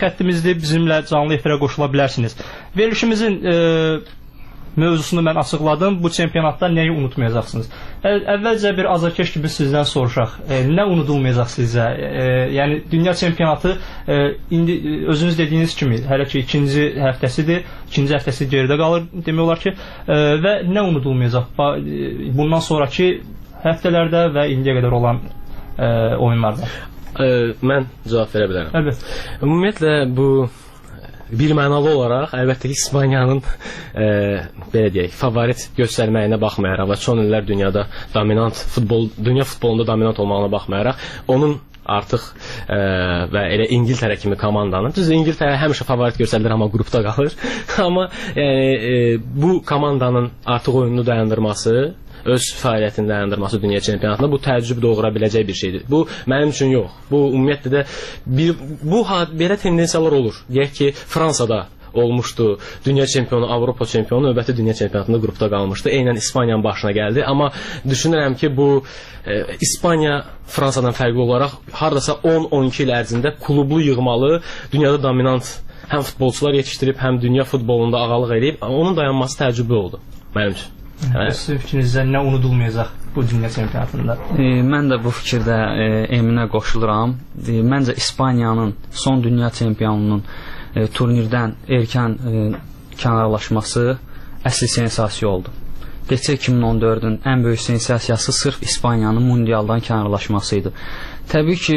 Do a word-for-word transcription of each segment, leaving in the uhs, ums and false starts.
xəttimizdir, bizimlə canlı efirə qoşula bilərsiniz. Verilişimizin e, mövzusunu mən açıqladım. Bu çempionatda nəyi unutmayacaqsınız? Əvvəlcə bir azarkeş kimi sizdən soruşaq. E, nə unudulmayacaq sizə? E, yəni dünya çempionatı e, indi özünüz dediyiniz kimi hələ ki ikinci həftəsidir. İkinci həftəsi geridə qalır demək olar ki. E, və nə unudulmayacaq? Bundan sonraki həftələrdə və indiyə qədər olan e, oyunlarda. E, mən cavab verə bilərəm. Əlbəttə. Ümumiyyətlə bu bir mənalı olaraq əlbəttə ki İspaniyanın e, belə deyək, favorit göstərməyinə baxmayaraq və son illər dünyada dominant futbol, dünya futbolunda dominant olmağına baxmayaraq onun artıq e, və elə İngiltərə kimi komandanın, düz İngiltərə həmişə favorit göstərilir amma qrupda qalır. Amma yəni e, bu komandanın artıq oyununu dayandırması, öz fəaliyyətini dayandırması dünya çempionatında bu təəccüb doğura biləcək bir şeydir. Bu mənim üçün yox. Bu ümumiyyətlə də bir, bu belə tendensiyalar olur. Deyək ki, Fransada olmuşdu. Dünya çempionu, Avropa çempionu növbəti dünya çempionatında qrupda qalmışdı. Eynən İspaniyanın başına gəldi. Amma düşünürəm ki, bu e, İspaniya Fransadan fərqli olaraq hardasa on on iki il ərzində klublu yığmalı, dünyada dominant həm futbolçular yetişdirib, həm dünya futbolunda ağalıq edib. Onun dayanması təəccüblü oldu mənim üçün. Sizin fikrinizdə nə unudulmayacaq bu dünya çempionatında? E, mən də bu fikirdə e, Eminə qoşuluram. E, məncə İspaniyanın son dünya çempionunun e, turnirdən erkən e, kənarlaşması əsl sensasiya oldu. Keçən iki min on dördün ən böyük sensasiyası sırf İspaniyanın mundialdan kənarlaşması idi. Təbii ki,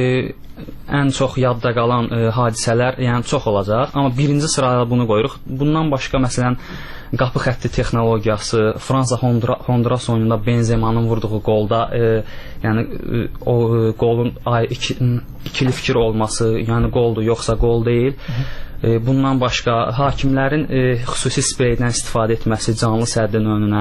e, ən çox yadda qalan e, hadisələr yəni çox olacaq, amma birinci sırada bunu qoyuruq. Bundan başqa məsələn qapı xətti texnologiyası, Fransa Honduras oyununda Benzemanın vurduğu qolda e, yəni e, o e, qolun ay, iki, ikili fikir olması, yəni qoldur yoxsa qol deyil. E, bundan başqa hakimlərin e, xüsusi spreydən istifadə etməsi canlı səddin önünə.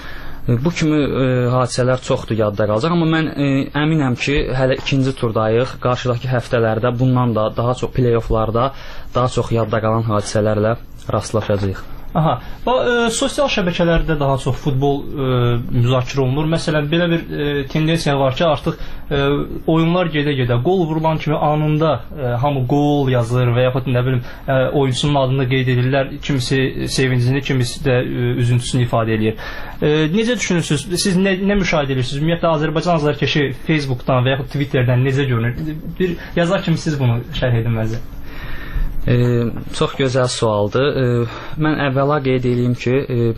E, bu kimi e, hadisələr çoxdur yadda qalacaq, amma mən e, əminəm ki, hələ ikinci turdayıq. Qarşıdakı həftələrdə bundan da daha çox play-offlarda daha çox yadda qalan hadisələrlə rastlaşacağıq. Aha. Və e, sosial şəbəkələrdə daha çox futbol e, müzakirə olunur. Məsələn, belə bir e, tendensiya var ki, artıq e, oyunlar gedə-gedə qol vurulan kimi anında e, hamı qol yazır və yaxud nə bilim e, oyunçunun adını qeyd edirlər. Kimisi sevincini, kimisi də e, üzüntüsünü ifadə edir. E, necə düşünürsünüz? Siz nə, nə müşahidə edirsiniz? Ümumiyyətlə Azərbaycan azarkeşi Facebookdan və yaxud Twitterdən necə görünür? Bir yazar kimi siz bunu şərh edin məzə. E, çox gözəl sualdır. E, mən əvvəla qeyd edeyim ki, e,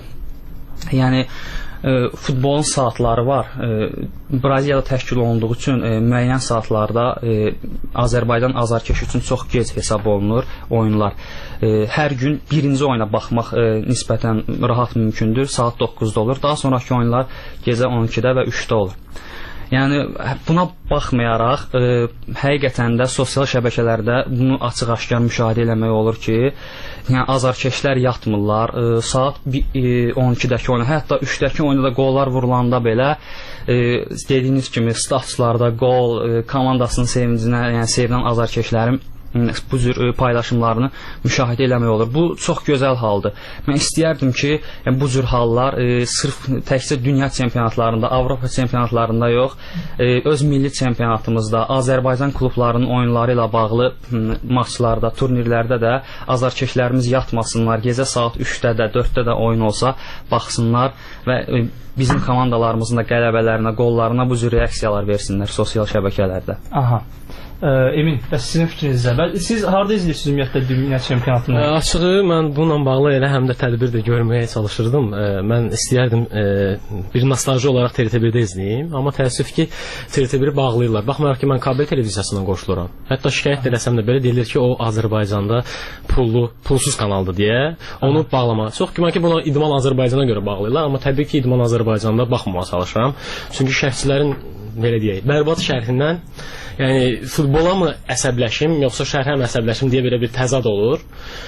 yəni e, futbolun saatları var. E, Braziliyada təşkil olunduğu üçün e, müəyyən saatlarda e, Azərbaycan azarkeşi üçün çox gec hesab olunur oyunlar. E, hər gün birinci oyuna baxmaq e, nisbətən rahat mümkündür. Saat doqquzda olur. Daha sonraki oyunlar gecə on ikidə və üçdə olur. Yəni buna baxmayaraq e, həqiqətən də sosial şəbəkələrdə bunu açıq-aşkar müşahidə eləmək olur ki, yəni azarkeşlər yatmırlar. E, saat e, on ikidəki oyuna, hətta üçdəki oyunda da qollar vurulanda belə e, dediyiniz kimi statuslarda qol, e, komandasının sevincinə, yəni sevinən azarkeşlərin bu cür paylaşımlarını müşahidə eləmək olur. Bu çox gözəl haldır. Mən istəyərdim ki, yəni, bu cür hallar e, sırf təkcə dünya çempionatlarında, Avropa çempionatlarında yox, e, öz milli çempionatımızda, Azərbaycan klublarının oyunları ilə bağlı maçlarda, turnirlərdə də azarkeşlərimiz yatmasınlar. Gecə saat üçdə də, dörddə də oyun olsa baxsınlar və e, bizim komandalarımızın da qələbələrinə, qollarına bu cür reaksiyalar versinlər sosial şəbəkələrdə. Aha. Ə, Emin, bəs sizin fikrinizdə? Siz harada izləyirsiniz ümumiyyətlə dünya çempionatını? Ə, açığı mən bununla bağlı elə həm də tədbir də görməyə çalışırdım. Ə, mən istəyərdim ə, bir nostalji olaraq T R T birdə izləyim, amma təəssüf ki, T R T biri bağlayırlar. Baxmayaraq ki, mən kabel televiziyasından qoşuluram. Hətta şikayət eləsəm də belə deyilir ki, o Azərbaycanda pullu, pulsuz kanaldır deyə onu bağlama. Çox güman ki, bunu İdman Azərbaycana görə bağlayırlar, amma təbii ki, İdman Azərbaycanda baxmamağa çalışıram. Çünki şərhçilərin belə deyək, bərbad şərhindən, yəni futbola mı əsəbləşim, yoxsa şərhə mi əsəbləşim deyə belə bir təzad olur.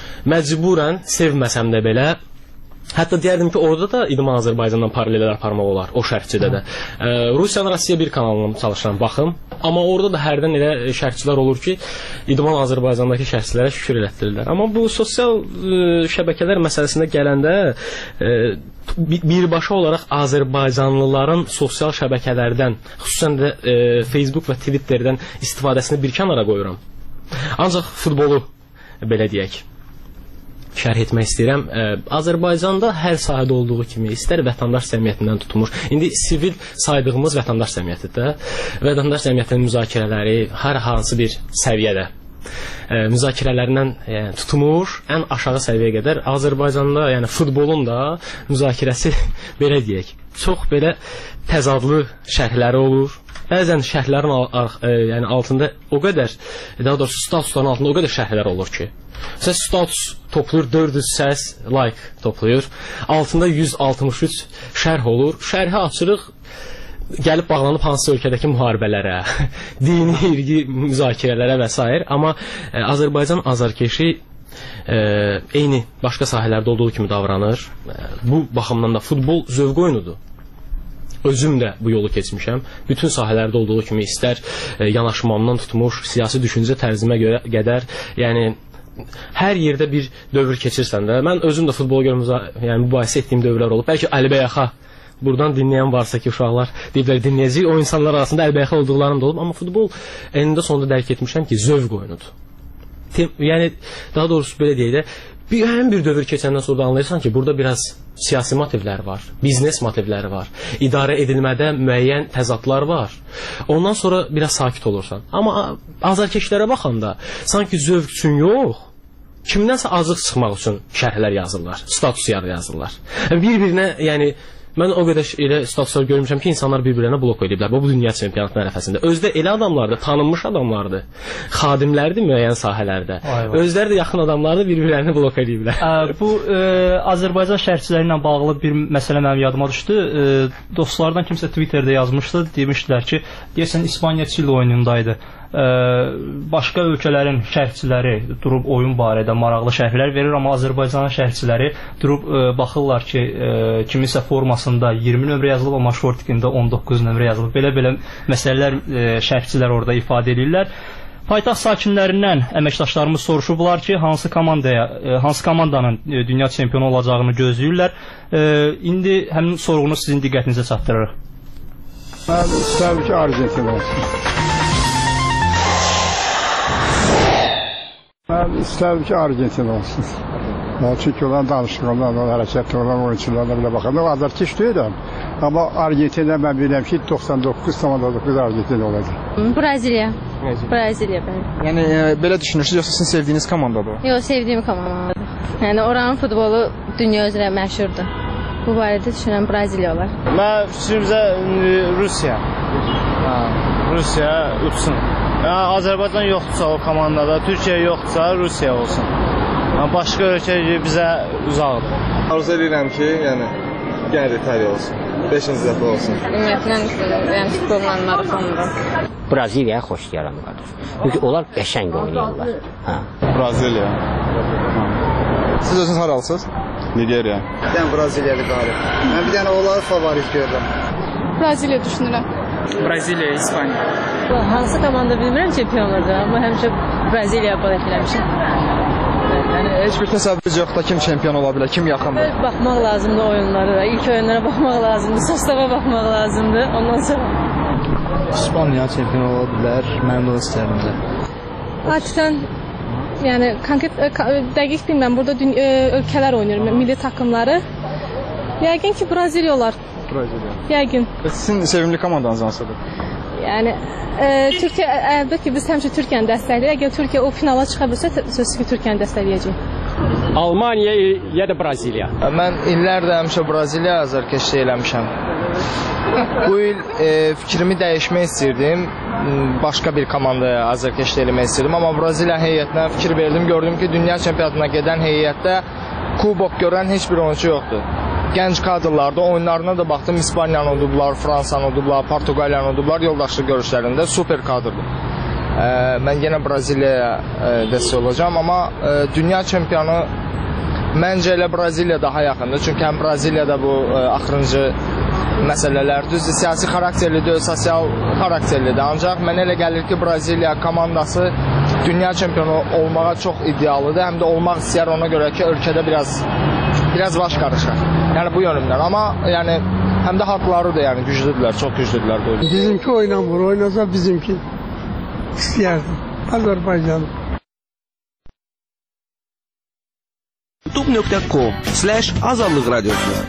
Məcburən sevməsəm də belə, hətta deyərdim ki, orada da İdman Azərbaycandan paralellər aparmaq olar, o şərhçidə də. E, Rusiyanın Rusiya bir kanalına çalışıram, baxım. Amma orada da hərdən elə şərhçilər olur ki, İdman Azərbaycandakı şərhçilərə şükür elətdirirlər. Amma bu sosial e, şəbəkələr məsələsində gələndə e, birbaşa olaraq Azərbaycanlıların sosial şəbəkələrdən, xüsusən də e, Facebook və Twitterdən istifadəsini bir kənara qoyuram. Ancaq futbolu belə deyək, şərh etmək istəyirəm. Ə, Azərbaycanda hər sahədə olduğu kimi istər vətəndaş cəmiyyətindən tutmuş, indi sivil saydığımız vətəndaş cəmiyyətidə, vətəndaş cəmiyyətinin müzakirələri hər hansı bir səviyyədə ə, müzakirələrindən yəni, tutmuş ən aşağı səviyyəyə qədər Azərbaycanda, yəni futbolun da müzakirəsi belə deyək, çox belə təzadlı şərhləri olur. Bəzən şərhlərin al ə, yəni altında o qədər, daha doğrusu statusların altında o qədər şərhlər olur ki, məsələn, status toplayır dörd yüz səs, like toplayır, altında yüz altmış üç şərh olur, şərhi açırıq, gəlib bağlanıb hansı ölkədəki müharibələrə, dini, irqi müzakirələrə və s. Amma ə, Azərbaycan azarkeşi ə, eyni başqa sahələrdə olduğu kimi davranır. Ə, bu baxımdan da futbol zövq oyunudur. Özüm də bu yolu keçmişəm. Bütün sahələrdə olduğu kimi istər e, yanaşmamdan tutmuş, siyasi düşüncə tərzimə görə qədər, yəni hər yerdə bir dövr keçirsən də, mən özüm də futbol görmüzə, yəni mübahisə etdiyim dövrlər olub. Bəlkə Əlibəyaxa buradan dinləyən varsa ki, uşaqlar deyiblər, dinləyəcək, o insanlar arasında Əlibəyaxa olduqlarım da olub, amma futbol enində sonunda dərk etmişəm ki, zövq oyunudur. Tem yəni daha doğrusu belə deyək də, bir həm bir dövr keçəndən sonra anlayırsan ki, burada biraz siyasi motivlər var, biznes motivləri var, idarə edilmədə müəyyən təzadlar var. Ondan sonra biraz sakit olursan. Amma azarkeşlərə baxanda sanki zövq üçün yox, kimdənsə azıq çıxmaq üçün şərhlər yazırlar, status yazırlar. Bir-birinə, yəni mən o qədər elə statuslar görmüşəm ki, insanlar bir-birinə blok ediblər bu dünya çempionatı ərəfəsində. Özdə elə adamlardır, tanınmış adamlardır, xadimlərdir müəyyən sahələrdə. Özləri də yaxın adamlardır, bir-birinə blok ediblər. Bu e, Azərbaycan şərhçiləri ilə bağlı bir məsələ mənim yadıma düşdü. E, dostlardan kimsə Twitterdə yazmışdı, demişdilər ki, deyəsən İspaniya Çili oyunundaydı. Ə, başqa ölkələrin şərhçiləri durub oyun barədə maraqlı şərhlər verir, amma Azərbaycanın şərhçiləri durub ə, baxırlar ki, ə, kimisə formasında iyirmi nömrə yazılıb, amma şortikində on doqquz nömrə yazılıb. Belə-belə məsələlər ə, şərhçilər orada ifadə edirlər. Paytaxt sakinlərindən əməkdaşlarımız soruşublar ki, hansı komandaya, ə, hansı komandanın ə, dünya çempionu olacağını gözləyirlər. Ə, indi həmin sorğunu sizin diqqətinizə çatdırırıq. Mən istəyirəm ki, Argentina olsun. Mən istərdim ki, Argentina olsun. Çünki olan danışıqlarla, olan hərəkətlə, olan oyunçularla belə baxanda o azarkeş deyiləm. Amma Argentina mən biləm ki, doxsan doqquz doqquz Argentina olacaq. Braziliya. Braziliya bəli. Yəni e, belə düşünürsünüz, yoxsa sizin sevdiyiniz komandadır? Yox, sevdiyim komandadır. Yəni oranın futbolu dünya üzrə məşhurdur. Bu barədə düşünürəm Braziliya olar. Mən fikrimcə Rusiya. Ha, Rusiya uçsun. Yəni Azərbaycan yoxdursa o komandada, Türkiyə yoxdursa Rusiya olsun. Yəni başqa ölkə bizə uzaqdır. Arzu edirəm ki, yəni yenə də İtaliya olsun. beşinci dəfə olsun. Ümumiyyətlə, yəni futbolla maraqlanıram. Braziliyaya xoş gəlirəm qardaş. Çünki onlar qəşəng oynayırlar. Hə. Braziliya. Siz özünüz haralısınız? Nigeriya. Yəni Braziliyalı qalib. Mən bir dənə onları favorit görürəm. Braziliya düşünürəm. Braziliya, İspaniya. Hansı komanda bilmirəm çempionlardır, amma həmişə Braziliyaya bağlı eləmişəm. Yəni heç bir təsəvvür yoxdur kim çempion ola bilər, kim yaxındır. Baxmaq lazımdır oyunlara, ilk oyunlara baxmaq lazımdır, sostava baxmaq lazımdır. Ondan sonra İspaniya çempion ola bilər. Mən də istəyirəm. Adətən yəni konkret dəqiq bilmirəm, burada ölkələr oynayır, milli takımları. Yəqin ki, Braziliya olar. Braziliya. Yəqin. Sizin sevimli komandanız hansıdır? Yəni e, Türkiyə, əlbəttə ki, biz həmişə Türkiyəni dəstəkləyirik. Əgər Türkiyə o finala çıxa bilsə, sözsüz ki, Türkiyəni dəstəkləyəcək. Almaniya ya da Braziliya. Mən illərdə həmişə Braziliya azarkeşlik eləmişəm. Bu il e, fikrimi dəyişmək istirdim. Başqa bir komandaya azarkeşlik eləmək istirdim. Amma Braziliya heyətinə fikir verdim. Gördüm ki, dünya çempionatına gedən heyətdə kubok görən heç bir oyuncu yoxdur. Gənc kadrlarda oyunlarına da baxdım. İspaniyanı udublar, Fransanı udublar, Portuqaliyanı udublar. Yoldaşlıq görüşlərində super kadrdır. E, mən yenə Braziliyaya e, dəstək olacağım. Amma e, dünya çempionu məncə elə Braziliya daha yaxındır. Çünki həm Braziliyada bu e, axırıncı məsələlər düzdür, siyasi xarakterlidir, sosial xarakterlidir. Ancaq mənə elə gəlir ki, Braziliya komandası dünya çempionu olmağa çox iddialıdır. Həm də olmaq istəyər, ona görə ki, ölkədə biraz biraz baş qarışır. Yəni bu yönümdən. Amma yəni həm də haqları da yəni güclüdürlər, çox güclüdürlər bu. Bizimki oynamır, oynasa bizimki istəyərdim. Azərbaycan. youtube nöqtə com slash azadlıq radiosu.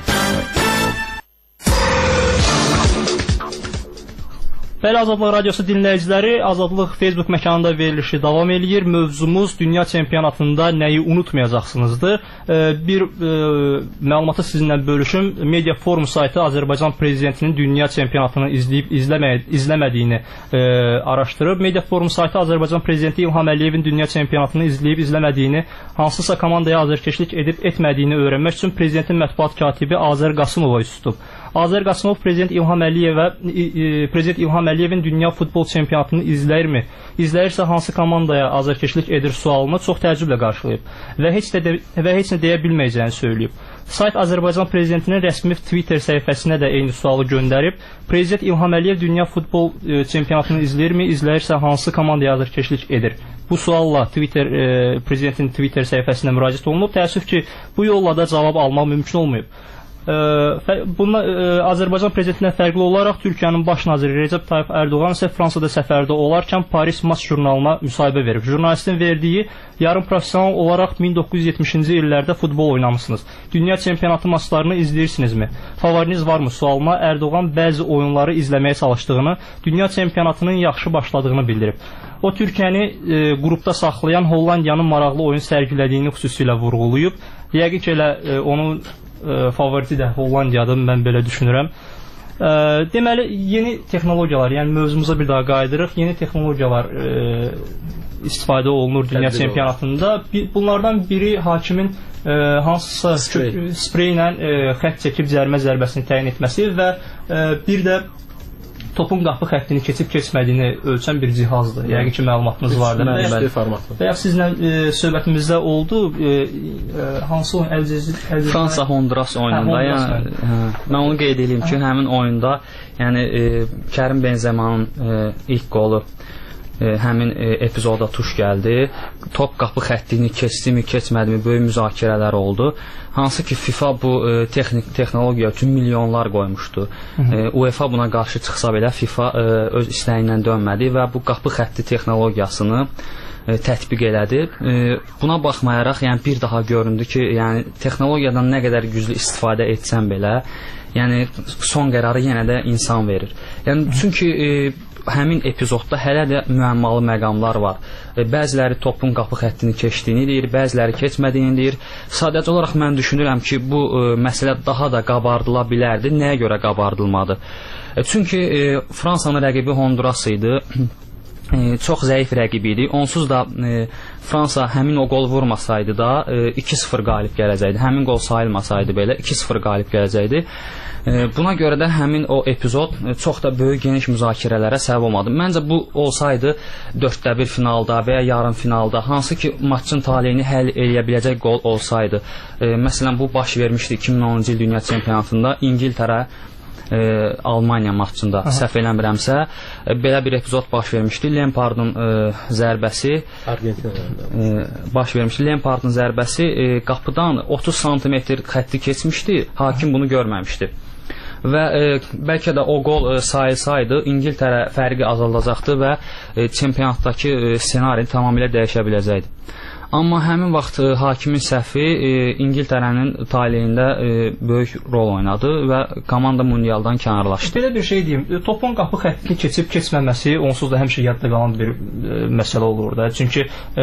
Bəli, Azadlıq Radiosu dinləyiciləri, Azadlıq Facebook məkanında verilişi davam eləyir. Mövzumuz dünya çempionatında nəyi unutmayacaqsınızdır. Bir e, məlumatı sizinlə bölüşüm. Media Forum saytı Azərbaycan prezidentinin dünya çempionatını izləyib izləmə, izləmədiyini e, araşdırıb. Media Forum saytı Azərbaycan prezidenti İlham Əliyevin dünya çempionatını izləyib izləmədiyini, hansısa komandaya azərkeşlik edib etmədiyini öyrənmək üçün prezidentin mətbuat katibi Azər Qasımova üst tutub. Azər Qasımov prezident İlham Əliyevə e, prezident İlham Əliyevin dünya futbol çempionatını izləyirmi? İzləyirsə hansı komandaya azərkeşlik edir sualını çox təəccüblə qarşılayıb və heç də və heç nə deyə bilməyəcəyini söyləyib. Sayt Azərbaycan prezidentinin rəsmi Twitter səhifəsinə də eyni sualı göndərib. Prezident İlham Əliyev dünya futbol e, çempionatını izləyirmi? İzləyirsə hansı komandaya azərkeşlik edir? Bu sualla Twitter e, prezidentin Twitter səhifəsinə müraciət olunub. Təəssüf ki, bu yolla da cavab almaq mümkün olmayıb. Bununla Azərbaycan prezidentindən fərqli olaraq Türkiyənin baş naziri Recep Tayyip Erdoğan isə Fransada səfərdə olarkən Paris Match jurnalına müsahibə verib. Jurnalistin verdiyi yarım professional olaraq min doqquz yüz yetmişinci illərdə futbol oynamışsınız. Dünya çempionatı maçlarını izləyirsinizmi? Favoriniz varmı? Sualına Erdoğan bəzi oyunları izləməyə çalışdığını, dünya çempionatının yaxşı başladığını bildirib. O Türkiyəni e, qrupda saxlayan Hollandiyanın maraqlı oyun sərgilədiyini xüsusilə vurğulayıb. Yəqin ki, elə e, onun e, favoriti də Hollandiyadır, mən belə düşünürəm. E, deməli, yeni texnologiyalar, yəni mövzumuza bir daha qayıdırıq. Yeni texnologiyalar e, istifadə olunur dünya çempionatında. Bunlardan biri hakimin e, hansısa sprey, sprey ilə e, xətt çəkib cərimə zərbəsini təyin etməsi və e, bir də topun qapı xəttini keçib keçmədiyini ölçən bir cihazdır. Yəqin ki, məlumatınız vardır. Və ya sizlə e, söhbətimizdə oldu, e, e, hansı oyun? Əlcəzir? Fransa-Honduras oyununda. Hə, yəni, hə, mən onu qeyd edeyim ki, həmin oyunda yəni, e, Kərim Benzemanın e, ilk qolu e, həmin e, epizoda tuş gəldi. Top qapı xəttini keçdimi, keçmədimi böyük müzakirələr oldu. Hansı ki FIFA bu e, texnik texnologiya üçün milyonlar qoymuşdu. E, UEFA buna qarşı çıxsa belə FIFA e, öz istəyindən dönmədi və bu qapı xətti texnologiyasını e, tətbiq elədi. E, buna baxmayaraq, yəni bir daha göründü ki, yəni texnologiyadan nə qədər güclü istifadə etsən belə, yəni son qərarı yenə də insan verir. Yəni çünki e, həmin epizodda hələ də müəmmalı məqamlar var. E, bəziləri topun qapı xəttini keçdiyini deyir, bəziləri keçmədiyini deyir. Sadəcə olaraq mən düşünürəm ki, bu e, məsələ daha da qabardıla bilərdi. Nəyə görə qabardılmadı? E, çünki e, Fransanın rəqibi Honduras idi. E, çox zəif rəqib idi. Onsuz da e, Fransa həmin o qol vurmasaydı da e, iki sıfır qalib gələcəkdi. Həmin qol sayılmasaydı belə iki sıfır qalib gələcəkdi. Buna görə də həmin o epizod çox da böyük geniş müzakirələrə səbəb olmadı. Məncə bu olsaydı dörddə bir finalda və ya yarım finalda, hansı ki maçın taleyini həll edə biləcək qol olsaydı. E, məsələn bu baş vermişdi iki min onuncu il dünya çempionatında İngiltərə e, Almaniya maçında, səhv eləmirəmsə e, belə bir epizod baş vermişdi. Lampardın e, zərbəsi e, baş vermişdi. Lampardın zərbəsi e, qapıdan otuz santimetr xətti keçmişdi. Hakim bunu görməmişdi. Və e, bəlkə də o qol e, sayılsaydı İngiltərə fərqi azaldacaqdı və e, çempionatdakı e, ssenari tamamilə dəyişə biləcəkdi. Amma həmin vaxt e, hakimin səhvi e, İngiltərənin taleyində e, böyük rol oynadı və komanda mundialdan kənarlaşdı. Belə bir şey deyim, topun qapı xəttini keçib keçməməsi onsuz da həmişə yadda qalan bir e, məsələ olur da. Çünki e,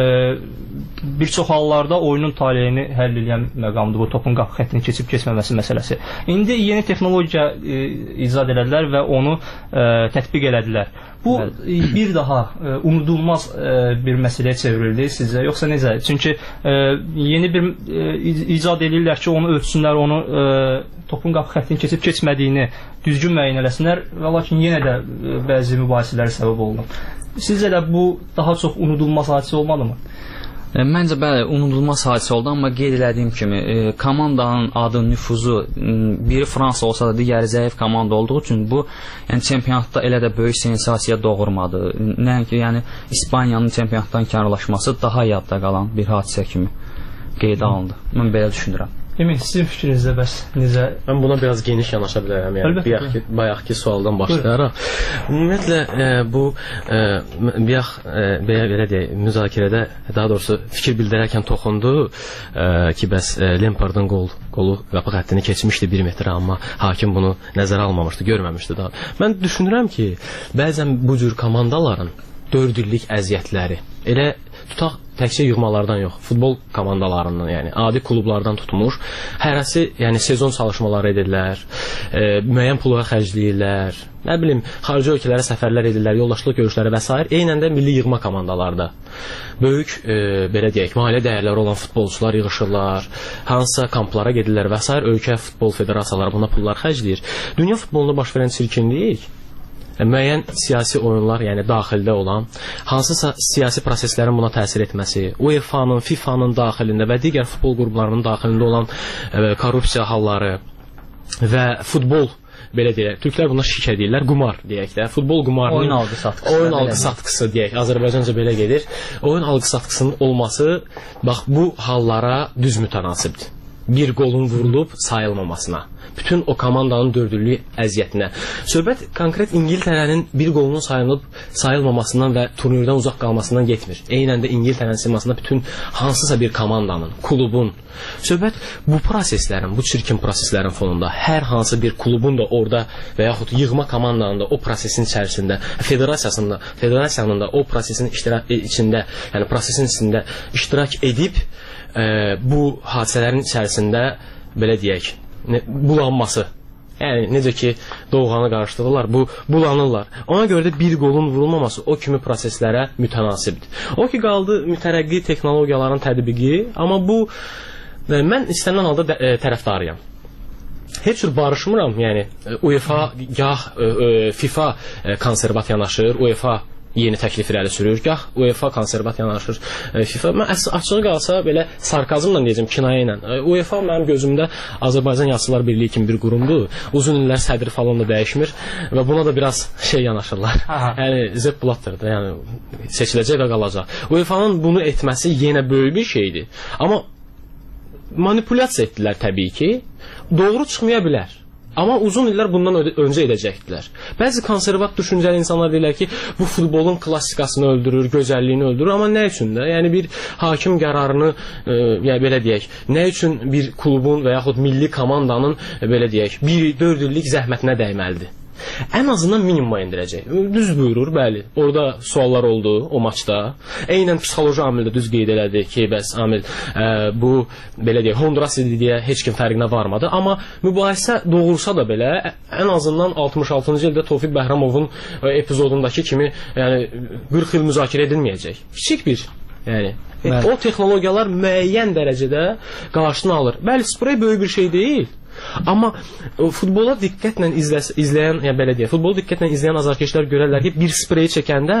bir çox hallarda oyunun taleyini həll edən məqamdır bu topun qapı xəttini keçib keçməməsi məsələsi. İndi yeni texnologiya e, icad elədilər və onu e, tətbiq elədilər. Bu bir daha e, unudulmaz e, bir məsələyə çevrildi sizcə, yoxsa necə? Çünki e, yeni bir e, icad edirlər ki, onu ölçsünlər, onu e, topun qapı xəttini keçib keçmədiyini düzgün müəyyən eləsinlər və lakin yenə də e, bəzi mübahisələrə səbəb olunur. Sizcə də bu daha çox unudulmaz hadisə olmalımı? Məncə bəli, unudulmaz hadisə oldu, amma qeyd elədiyim kimi e, komandanın adı, nüfuzu biri Fransa olsa da digəri zəif komanda olduğu üçün bu yəni çempionatda elə də böyük sensasiya doğurmadı. Nəinki yəni İspaniyanın çempionatdan kənarlaşması daha yadda qalan bir hadisə kimi qeydə alındı. Mən belə düşünürəm. Emin, sizin fikrinizdə bəs necə? Mən buna biraz geniş yanaşa bilərəm. Yəni bayaqki bayaqki sualdan başlayaraq. Ümumiyyətlə e, bu e, bayaq e, belə belə deyək, müzakirədə daha doğrusu fikir bildirərkən toxundu e, ki, bəs e, Lampardın qol qolu qapı xəttini keçmişdi bir metr, amma hakim bunu nəzərə almamışdı, görməmişdi daha. Mən düşünürəm ki, bəzən bu cür komandaların dörd illik əziyyətləri elə tutaq təkcə yığmalardan yox, futbol komandalarından, yəni adi klublardan tutmuş, hərəsi, yəni sezon çalışmaları edirlər, e, müəyyən pula xərcləyirlər, nə bilim, xarici ölkələrə səfərlər edirlər, yoldaşlıq görüşləri və s. Eynən də milli yığma komandalarda böyük, e, belə deyək, maliyyə dəyərləri olan futbolçular yığışırlar, hansısa kamplara gedirlər və s. Ölkə futbol federasiyaları buna pullar xərcləyir. Dünya futbolunda baş verən çirkinlik müəyyən siyasi oyunlar, yəni daxildə olan, hansısa siyasi proseslərin buna təsir etməsi, UEFA-nın, FIFA-nın daxilində və digər futbol qruplarının daxilində olan e, korrupsiya halları və futbol, belə deyək, türklər buna şik edirlər, qumar deyək də, futbol qumarının oyun algı satqısı, oyun algı satqısı deyək, Azərbaycanca belə gedir. Oyun algı satqısının olması, bax bu hallara düz mütənasibdir. Bir qolun vurulub sayılmamasına, bütün o komandanın dördüllük əziyyətinə. Söhbət konkret İngiltərənin bir qolunun sayılıb sayılmamasından və turnirdən uzaq qalmasından getmir. Eynən də İngiltərənin simasında bütün hansısa bir komandanın, klubun. Söhbət bu proseslərin, bu çirkin proseslərin fonunda hər hansı bir klubun da orada və yaxud yığma komandanın da o prosesin içərisində, federasiyasında, federasiyanın da o prosesin iştirak içində, yəni prosesin içində iştirak edib e, bu hadisələrin içərisində belə deyək, ne, bulanması. Yəni necə ki doğanı qarışdırırlar, bu bulanırlar. Ona görə də bir qolun vurulmaması o kimi proseslərə mütənasibdir. O ki qaldı mütərəqqi texnologiyaların tətbiqi, amma bu e, mən istənilən halda də, e, tərəfdarıyam. Heç cür barışmıram, yəni UEFA gah e, e, FIFA e, konservat yanaşır, UEFA yeni təklif irəli sürür, gah UEFA konservat yanaşır, e, FIFA. Mən açığı qalsa belə sarkazmla deyəcəm, kinayə ilə. E, UEFA mənim gözümdə Azərbaycan Yazıçılar Birliyi kimi bir qurumdur. Uzun illər sədri falan da dəyişmir və buna da biraz şey yanaşırlar. Aha. Yəni Sepp Blatter'dır, yəni seçiləcək və qalacaq. UEFA'nın bunu etməsi yenə böyük bir şeydir. Amma manipulyasiya etdilər təbii ki. Doğru çıxmaya bilər. Amma uzun illər bundan öncə edəcəkdilər. Bəzi konservat düşüncəli insanlar deyirlər ki, bu futbolun klassikasını öldürür, gözəlliyini öldürür. Amma nə üçün də? Yəni bir hakim qərarını, e, yəni belə deyək, nə üçün bir klubun və yaxud milli komandanın e, belə deyək, bir dörd illik zəhmətinə dəyməlidir? Ən azından minimuma endirəcək. Düz buyurur, bəli. Orada suallar oldu o maçda. Eynən psixoloji amil də düz qeyd elədi ki, bəs amil e, bu belə deyək, Honduras idi deyə heç kim fərqinə varmadı. Amma mübahisə doğursa da belə, ən azından altmış altıncı ildə Tofiq Bəhramovun e, epizodundakı kimi, yəni qırx il müzakirə edilməyəcək. Kiçik bir, yəni e, o texnologiyalar müəyyən dərəcədə qarşısını alır. Bəli, sprey böyük bir şey deyil. Amma futbola diqqətlə izlə, izləyən, yəni belə deyək, futbolu diqqətlə izləyən azarkeşlər görərlər ki, bir spreyi çəkəndə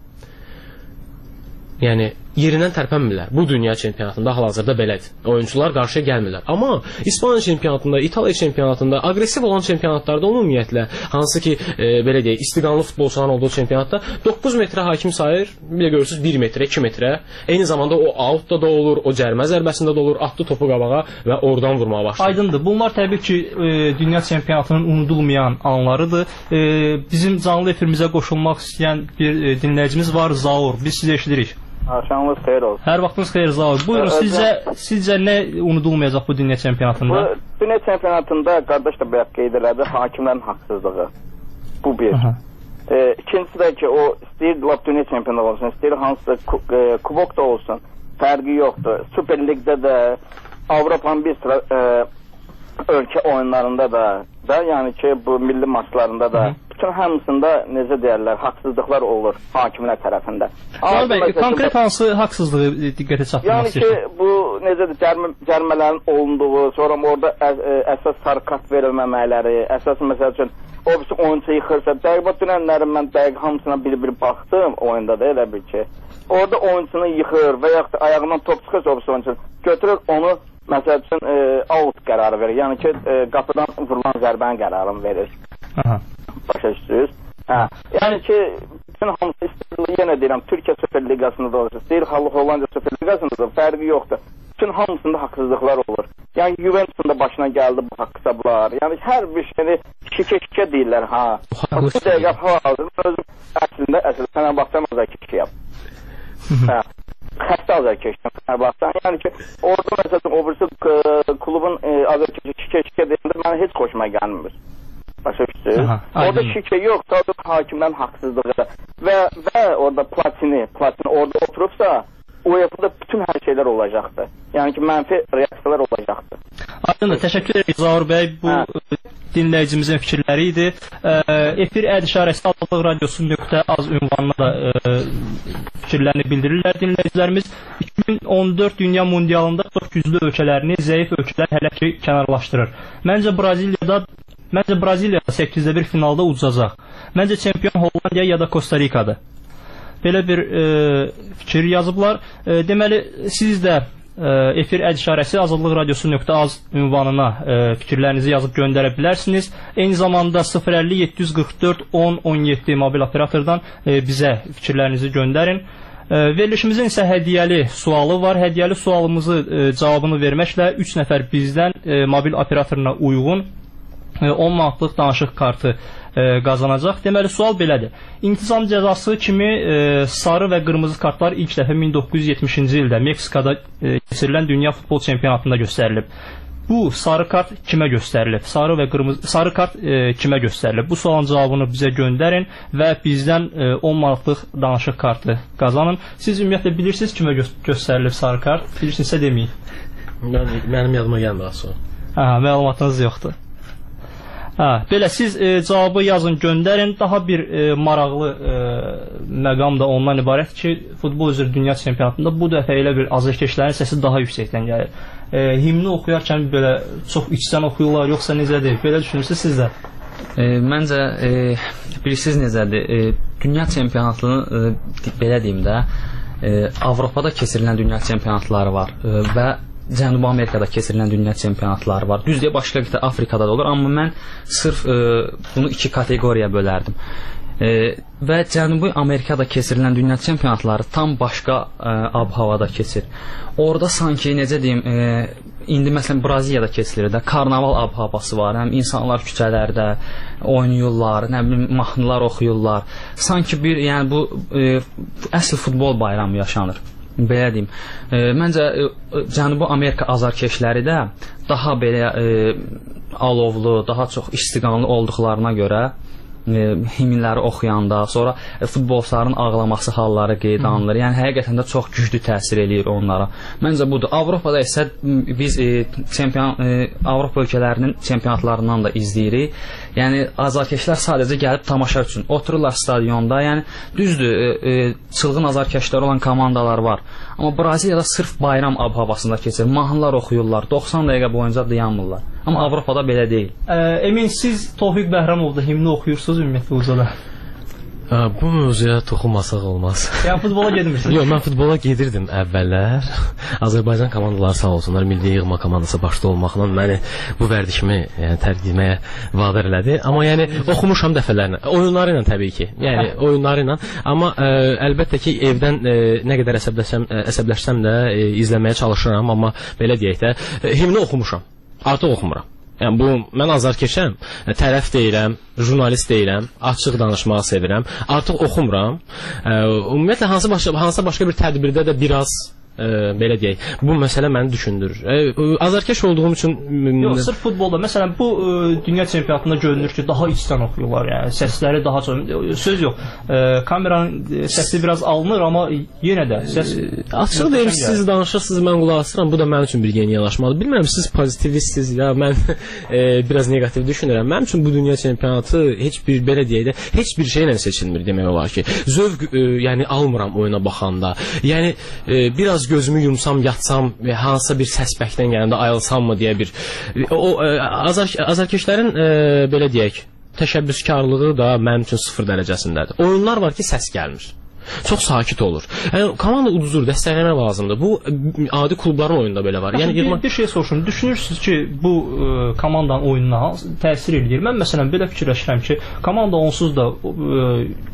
yəni yerindən tərpənmirlər. Bu dünya çempionatında hal-hazırda belədir. Oyunçular qarşıya gəlmirlər. Amma İspaniya çempionatında, İtaliya çempionatında, aqressiv olan çempionatlarda ümumiyyətlə, hansı ki e, belə deyək, istiqanlı futbolçuların olduğu çempionatda doqquz metrə hakim sayır, bir də görürsünüz bir metrə, iki metrə. Eyni zamanda o outda da olur, o cərmə zərbəsində də olur, atdı topu qabağa və oradan vurmağa başlayır. Aydındır. Bunlar təbii ki e, dünya çempionatının unudulmayan anlarıdır. E, bizim canlı efirimizə qoşulmaq istəyən bir e, dinləyicimiz var, Zaur. Biz sizi eşidirik. Axşamınız xeyir olsun. Hər vaxtınız xeyir Zaur. Buyurun, sizcə sizcə nə unudulmayacaq bu dünya çempionatında? Bu dünya çempionatında qardaş da bayaq qeyd elədi, hakimlərin haqsızlığı. Bu bir. E, ikincisi də ki, o istəyir lap dünya çempionatı olsun, istəyir hansısa e, kubok da olsun, fərqi yoxdur. Super Ligdə də, Avropanın bir sıra e, ölkə oyunlarında da, da, yəni ki, bu milli maçlarında da, bütün hamısında necə deyərlər, haqsızlıqlar olur hakimlər tərəfində. Bəli, konkret hansı haqsızlığı diqqətə çatdırmaq istəyirsən? Yəni ki, bu necədir, cərmə, cərmələrin olunduğu, sonra orada ə, ə, əsas sarı kart verilməmələri, əsas məsəl üçün o birisi oyuncu yıxırsa, dəqiq dünənlərin mən dəqiq hamısına bir-bir baxdım oyunda da elə bir ki, orada oyuncunu yıxır və yaxud da ayağından top çıxırsa o birisi oyuncu götürür onu məsəl üçün ə, out qərarı verir, yəni ki, ə, qapıdan vurulan zərbənin qərarını verir. Aha. Başa düşdünüz? Hə. Yəni ki, bütün hamısı istəyir, yenə deyirəm, Türkiyə Süper Liqasında da olsun, istəyir Hollandiya Süper Liqasında da fərqi yoxdur. bütün hamısında haqsızlıqlar olur. Yəni Juventus'un da başına gəldi bu haqq hesablar. Yəni hər bir şeyini şikə-şikə deyirlər ha. Bu dəqiqə hal-hazırda özüm əslində əslində Fenerbahçe'nin azarkeşiyəm. Hə. Xəstə azarkeşiyəm Fenerbahçe'nin. Yəni ki orada məsələn o birisi klubun azarkeşi şikə-şikə deyəndə mənə heç xoşuma gəlmir. Başa düşdünüz? Orada şikə yox, sadəcə hakimlərin haqsızlığı və və orada Platini, Platini orada oturubsa U E F A-da bütün hər şeylər olacaqdır. Yəni ki, mənfi reaksiyalar olacaqdır. Aydındır, təşəkkür edirik Zaur bəy. Bu hə. dinləyicimizin fikirləri idi. E, efir əd işarəsi Azadlıq Radiosu nöqtə az ünvanına da e, fikirlərini bildirirlər dinləyicilərimiz. iki min on dörd Dünya Mundialında çox güclü ölkələrini zəif ölkələr hələ ki kənarlaşdırır. Məncə Braziliyada Məncə Braziliyada səkkizdə bir finalda udacaq. Məncə çempion Hollandiya ya da Costa Ricadır. Belə bir e, fikir yazıblar. E, deməli, siz də e, efir əd işarəsi Azadlıq Radiosu nöqtə az ünvanına e, fikirlərinizi yazıb göndərə bilərsiniz. Eyni zamanda sıfır əlli yeddi yüz qırx dörd on on yeddi mobil operatordan e, bizə fikirlərinizi göndərin. E, verilişimizin isə hədiyyəli sualı var. Hədiyyəli sualımızı e, cavabını verməklə üç nəfər bizdən e, mobil operatoruna uyğun on manatlıq danışıq kartı e, qazanacaq. Deməli, sual belədir. İntizam cəzası kimi e, sarı və qırmızı kartlar ilk dəfə min doqquz yüz yetmişinci ildə Meksikada e, keçirilən Dünya Futbol Çempionatında göstərilib. Bu sarı kart kimə göstərilib? Sarı və qırmızı sarı kart e, kimə göstərilib? Bu sualın cavabını bizə göndərin və bizdən e, on manatlıq danışıq kartı qazanın. Siz ümumiyyətlə bilirsiniz kimə gö göstərilib sarı kart? Bilirsinizsə deməyin. Mən, mənim yadıma gəlmir sonra. Hə, məlumatınız yoxdur. Hə, belə siz e, cavabı yazın, göndərin. Daha bir e, maraqlı e, məqam da ondan ibarət ki, futbol üzrə dünya çempionatında bu dəfə elə bir azərkeşlərin səsi daha yüksəkdən gəlir. E, himni oxuyarkən belə çox içdən oxuyurlar, yoxsa necədir? Belə düşünürsünüz siz də? E, məncə e, bilirsiniz necədir? E, dünya çempionatını e, belə deyim də, e, Avropada keçirilən dünya çempionatları var e, və Cənubi Amerikada keçirilən dünya çempionatları var. Düzdür, başqa qitə Afrikada da olur, amma mən sırf e, bunu iki kateqoriyaya bölərdim. E, və Cənubi Amerikada keçirilən dünya çempionatları tam başqa e, ab-havada keçir. Orada sanki necə deyim, e, indi məsələn Braziliyada keçilir də, karnaval ab-havası var. Həm insanlar küçələrdə oynayırlar, nə bilim mahnılar oxuyurlar. Sanki bir, yəni bu e, əsl futbol bayramı yaşanır. Belə deyim. E, məncə e, Cənubi Amerika azarkeşləri də daha belə e, alovlu, daha çox istiqamlı olduqlarına görə e, himnləri oxuyanda, sonra e, futbolçuların ağlaması halları qeyd alınır. Yəni həqiqətən də çox güclü təsir eləyir onlara. Məncə budur. Avropada isə biz e, çempion e, Avropa ölkələrinin çempionatlarından da izləyirik. Yəni azarkeşlər sadəcə gəlib tamaşa üçün otururlar stadionda. Yəni düzdür, e, e, çılğın azarkeşlər olan komandalar var. Amma Braziliyada sırf bayram ab-havasında keçir. Mahnılar oxuyurlar. doxsan dəqiqə boyunca dayanmırlar. Amma Avropada belə deyil. E, Emin, siz Tofiq Bəhramovda himni oxuyursunuz ümumiyyətlə ucada? Bu mövzuya toxunmasaq olmaz. Yəni futbola gedmirsiniz? Yox, mən futbola gedirdim əvvəllər. Azərbaycan komandaları sağ olsunlar, milli yığma komandası başda olmaqla məni bu vərdişimi yəni tərk etməyə vadar elədi. Amma yəni oxumuşam dəfələrlə. Oyunları ilə təbii ki. Yəni oyunları ilə. Amma ə, əlbəttə ki, evdən ə, nə qədər əsəbləşsəm, ə, əsəbləşsəm də ə, izləməyə çalışıram, amma belə deyək də, ə, himni oxumuşam. Artıq oxumuram. Yəni bu mən azarkeşəm, tərəf deyirəm, jurnalist deyirəm, açıq danışmağı sevirəm. Artıq oxumuram. Ə, ümumiyyətlə hansı başqa hansısa başqa bir tədbirdə də biraz ə, belə deyək, bu məsələ məni düşündürür. Ə, azarkeş olduğum üçün yox, sırf futbolda məsələn bu ə, dünya çempionatında görünür ki, daha içdən oxuyurlar, yəni səsləri daha çox. Söz yox. Ə, kameranın səsi biraz alınır, amma yenə də səs açıq deyim, siz danışırsınız, mən qulaq asıram. Bu da mənim üçün bir yeni yanaşmadır. Bilmirəm, siz pozitivistsiniz ya, mən e, biraz negativ düşünürəm. Mənim üçün bu dünya çempionatı heç bir belə deyək də, heç bir şeylə seçilmir demək olar ki. Zövq e, yəni almıram oyuna baxanda. Yəni e, biraz gözümü yumsam, yatsam və hansısa bir səsbəkdən gələndə ayılsam mı deyə bir o e, azar azarkeşlərin e, belə deyək, təşəbbüskarlığı da mənim üçün sıfır dərəcəsindədir. Oyunlar var ki, səs gəlmir. Çox sakit olur. Yəni komanda uduzur, dəstəkləmə lazımdır. Bu adi klubların oyununda belə var. Yəni bir, bir şey soruşum. Düşünürsünüz ki, bu e, komandanın oyununa təsir eləyir? Mən məsələn belə fikirləşirəm ki, komanda onsuz da e,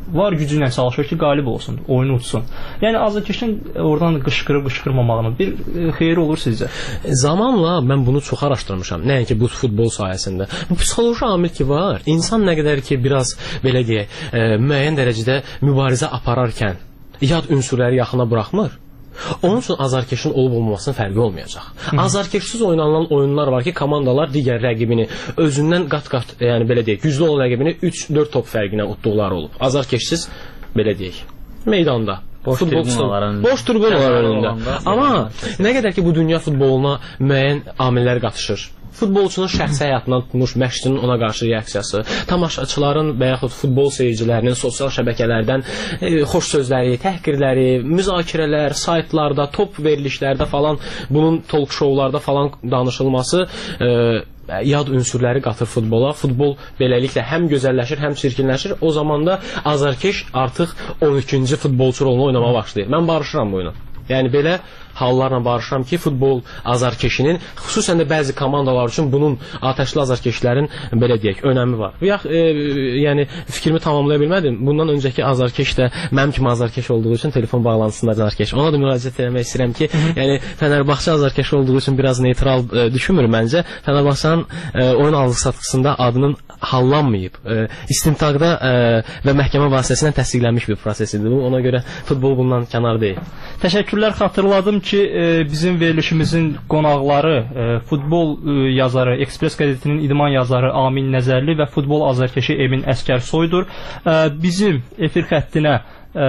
var gücü ilə çalışır ki, qalib olsun, oyunu utsun. Yəni azarkeşin oradan qışqırıb qışqırmamağının bir e, xeyri olur sizcə? Zamanla mən bunu çox araşdırmışam. Nəinki bu futbol sayəsində. Bu psixoloji amil ki var. İnsan nə qədər ki biraz belə deyək, e, müəyyən dərəcədə mübarizə apararkən yad ünsürləri yaxına buraxmır. Onun üçün azarkeşin olub-olmamasının fərqi olmayacaq. Azarkeşsiz oynanılan oyunlar var ki, komandalar digər rəqibini özündən qat-qat, yəni belə deyək, güclü olan rəqibini üç dörd top fərqinə utduqları olub. Azarkeşsiz belə deyək, meydanda. Boş tribünaların boş tribünalar önündə. Amma nə qədər ki bu dünya futboluna müəyyən amillər qatışır. Futbolçunun şəxsi həyatından tutmuş məşqçinin ona qarşı reaksiyası, tamaşaçıların və yaxud futbol seyircilərinin sosial şəbəkələrdən e, xoş sözləri, təhqirləri, müzakirələr, saytlarda, top verilişlərdə falan, bunun talk showlarda falan danışılması e, yad ünsürləri qatır futbola. Futbol beləliklə həm gözəlləşir, həm çirkinləşir. O zaman da azarkeş artıq on ikinci futbolçu rolunu oynamağa başlayır. Mən barışıram bu oyuna. Yəni belə hallarla barışıram ki, futbol azarkeşinin, xüsusən də bəzi komandalar üçün bunun atəşli azarkeşlərin belə deyək, önəmi var. Yax, e, yəni fikrimi tamamlaya bilmədim. Bundan öncəki azarkeş də mənim kimi azarkeş olduğu üçün telefon bağlantısında azarkeş. Ona da müraciət etmək istəyirəm ki, Hı -hı. yəni Fənərbağçı azarkeş olduğu üçün biraz neytral e, düşünmür məncə. Fənərbağçının e, oyun alıq-satqısında adının hallanmayıb. E, istintaqda e, və məhkəmə vasitəsilə təsdiqlənmiş bir prosesidir bu. Ona görə futbol bundan kənar deyil. Təşəkkürlər, xatırladım ki, e, bizim verilişimizin qonaqları e, futbol e, yazarı, Ekspres qəzetinin idman yazarı Amin Nəzərli və futbol azarkeşi Emin Əskərsoydur. E, bizim efir xəttinə e,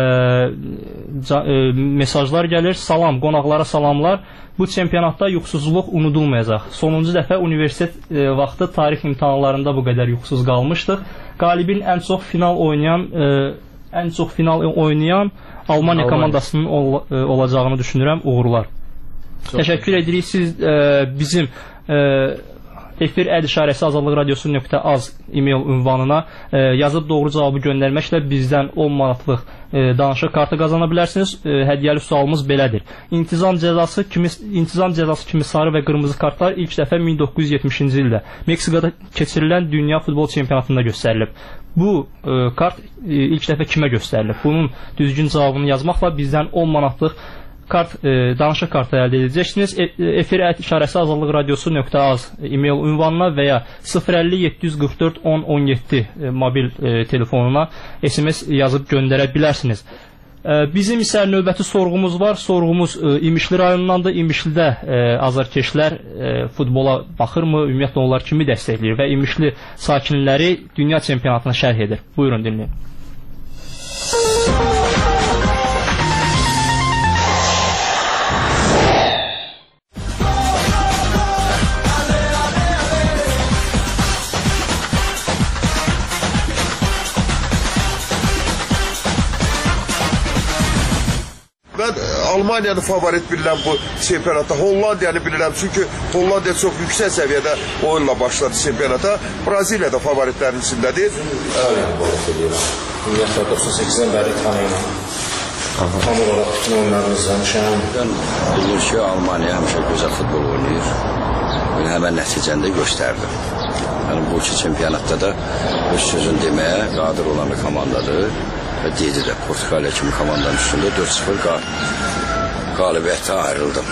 ca, e, mesajlar gəlir. Salam, qonaqlara salamlar. Bu çempionatda yuxusuzluq unudulmayacaq. Sonuncu dəfə universitet e, vaxtı tarix imtahanlarında bu qədər yuxusuz qalmışdıq. Qalibin ən çox final oynayan e, ən çox final oynayan Almaniya Almanya. komandasının ol, e, olacağını düşünürəm. Uğurlar. Çox Təşəkkür iyi. edirik. Siz e, bizim e, efir əd işarəsi azadlıq radiosu nöqtə az e-mail ünvanına e, yazıb doğru cavabı göndərməklə bizdən on manatlıq e, danışıq kartı qazana bilərsiniz. E, hədiyyəli sualımız belədir. İntizam cəzası kimi intizam cəzası kimi sarı və qırmızı kartlar ilk dəfə min doqquz yüz yetmişinci ildə Meksikada keçirilən dünya futbol çempionatında göstərilib. Bu e, kart e, ilk dəfə kimə göstərilib? Bunun düzgün cavabını yazmaqla bizdən on manatlıq kart, e, danışıq kartı əldə edəcəksiniz. E, efir ət işarəsi azadlıq radiosu nöqtə az e-mail ünvanına və ya sıfır əlli yeddi yüz qırx dörd on on yeddi e, mobil e, telefonuna S M S yazıb göndərə bilərsiniz. E, bizim isə növbəti sorğumuz var. Sorğumuz e, İmişli rayonundandır. İmişlidə e, azarkeşlər e, futbola baxırmı? Ümumiyyətlə onlar kimi dəstəkləyir və İmişli sakinləri dünya çempionatına şərh edir. Buyurun dinləyin. Mən Almaniyanı favorit bilirəm bu çempionata, Hollandiyanı bilirəm çünki Hollandiya çox yüksək səviyyədə oyunla başladı çempionata. Braziliya da favoritlərin içindədir. İtaliyanı favorit edirəm. Ümumiyyətlə doxsan səkkizdən bəri İtaliyanı tam olaraq bütün oyunlarını izləmişəm. Mən bildim ki, Almaniya həmişə gözəl futbol oynayır. Həmən nəticəni də göstərdi. Yəni bu iki çempionatda da öz sözünü deməyə qadir olan bir komandadır. Və deyəcək də Portuqaliya kimi komandanın üstündə dörd sıfır qalibiyyətə ayrıldım.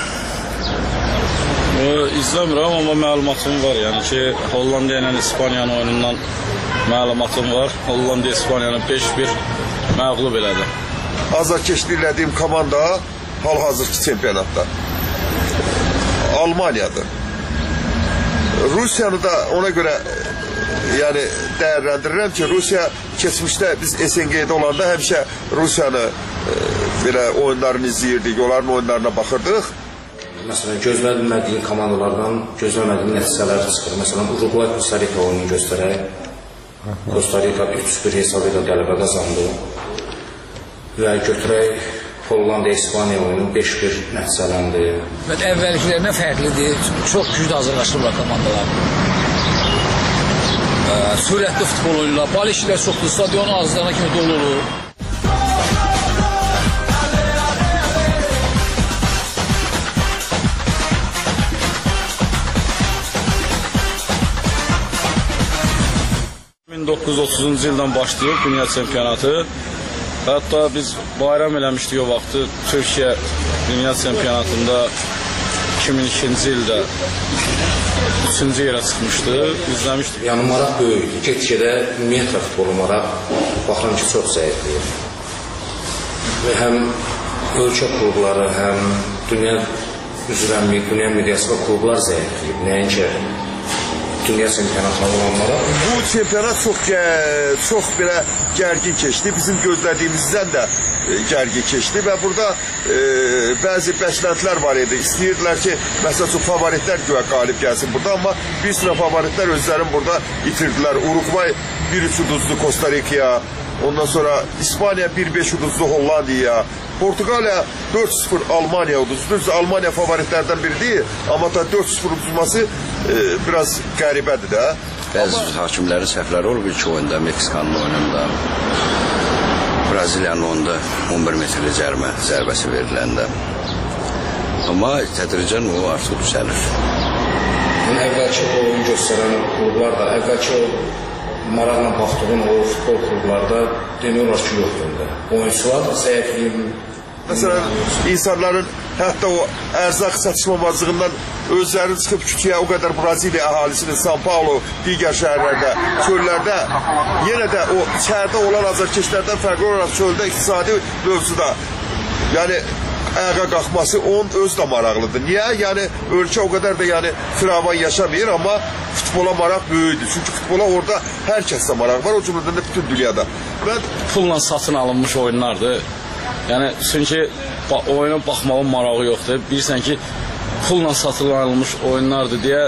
İzləmirəm, amma məlumatım var. Yəni ki, Hollandiya ilə İspaniyanın oyunundan məlumatım var. Hollandiya İspaniyanı beş bir məğlub elədi. Azarkeşlik elədiyim komanda hal-hazırki çempionatda Almaniyadır. Rusiyanı da ona görə yəni dəyərləndirirəm ki, Rusiya keçmişdə biz S N G-də olanda həmişə Rusiyanı e, belə oyunlarını izləyirdik, onların oyunlarına baxırdıq. Məsələn, gözlənilmədiyim komandalardan gözləmədiyim nəticələr çıxır. Məsələn, Uruguay Costa Rica oyunu göstərək. Costa Rica üç bir hesab ilə qələbə qazandı. Və götürək Hollandiya İspaniya oyunu beş bir nəticələndi. Və əvvəlkilərindən fərqlidir. Çox güclü hazırlaşırlar komandalar. Sürətli futbol oyunlar, bal işlər çoxdur, stadion ağızlarına kimi dolu olur. min doqquz yüz otuzuncu ildən başlayıb dünya çempionatı. Hətta biz bayram eləmişdik o vaxtı Türkiyə Dünya Çempionatında iki min ikinci ildə üçüncü yerə çıxmışdı, izləmişdik. Yəni maraq böyükdür. Get-gedə ümumiyyətlə futbolu maraq baxıram ki, çox zəifləyir. Və həm ölkə klubları, həm dünya üzrəmlik, dünya mediası klublar zəifləyib. Nəinki dünya çempionatları olan maraq. Bu çempionat çox, çox belə gərgin keçdi. Bizim gözlədiyimizdən də gərgin keçdi və burada e, bəzi bəklentilər var idi. İstəyirdilər ki, məsəl üçün favoritlər güya qalib gəlsin burada, amma bir sıra favoritlər özlərini burada itirdilər. Uruguay bir üç uduzdu Costa Rica'ya, ondan sonra İspaniya bir beş uduzdu Hollandiyaya, Portuqaliya dörd sıfır Almaniya uduzdu. Almaniya favoritlərdən biri deyil, amma da dörd sıfır uduzması e, biraz qəribədir də. Bəzi hakimlərin səhvləri olub iki oyunda, Meksikanın oyununda, Braziliyanın oyunda on bir metrli cərmə zərbəsi veriləndə. Amma tədricən o artıq düzəlir. Yəni, əvvəlki oyun göstərən klublar da, əvvəlki o maraqla baxdığım o futbol klublarda demək olar ki, yoxdur. Oyunçular zəifliyim. Məsələn, insanların hətta o ərzaq çatışmamazlığından özlərini çıxıb küçəyə o qədər Braziliya əhalisinin São Paulo, digər şəhərlərdə, çöllərdə, yenə də o şəhərdə olan azarkeşlərdən fərqli olaraq çöldə iqtisadi mövzuda, yəni ayağa qalxması onun öz də maraqlıdır. Niyə? Yəni ölkə o qədər də yəni firavan yaşamayır, amma futbola maraq böyükdür. Çünki futbola orada hər kəsdə maraq var, o cümlədən də bütün dünyada. Mən pulla satın alınmış oyunlardır. Yəni çünki oyuna baxmağın marağı yoxdur. Bilirsən ki, pulla satın alınmış oyunlardır deyə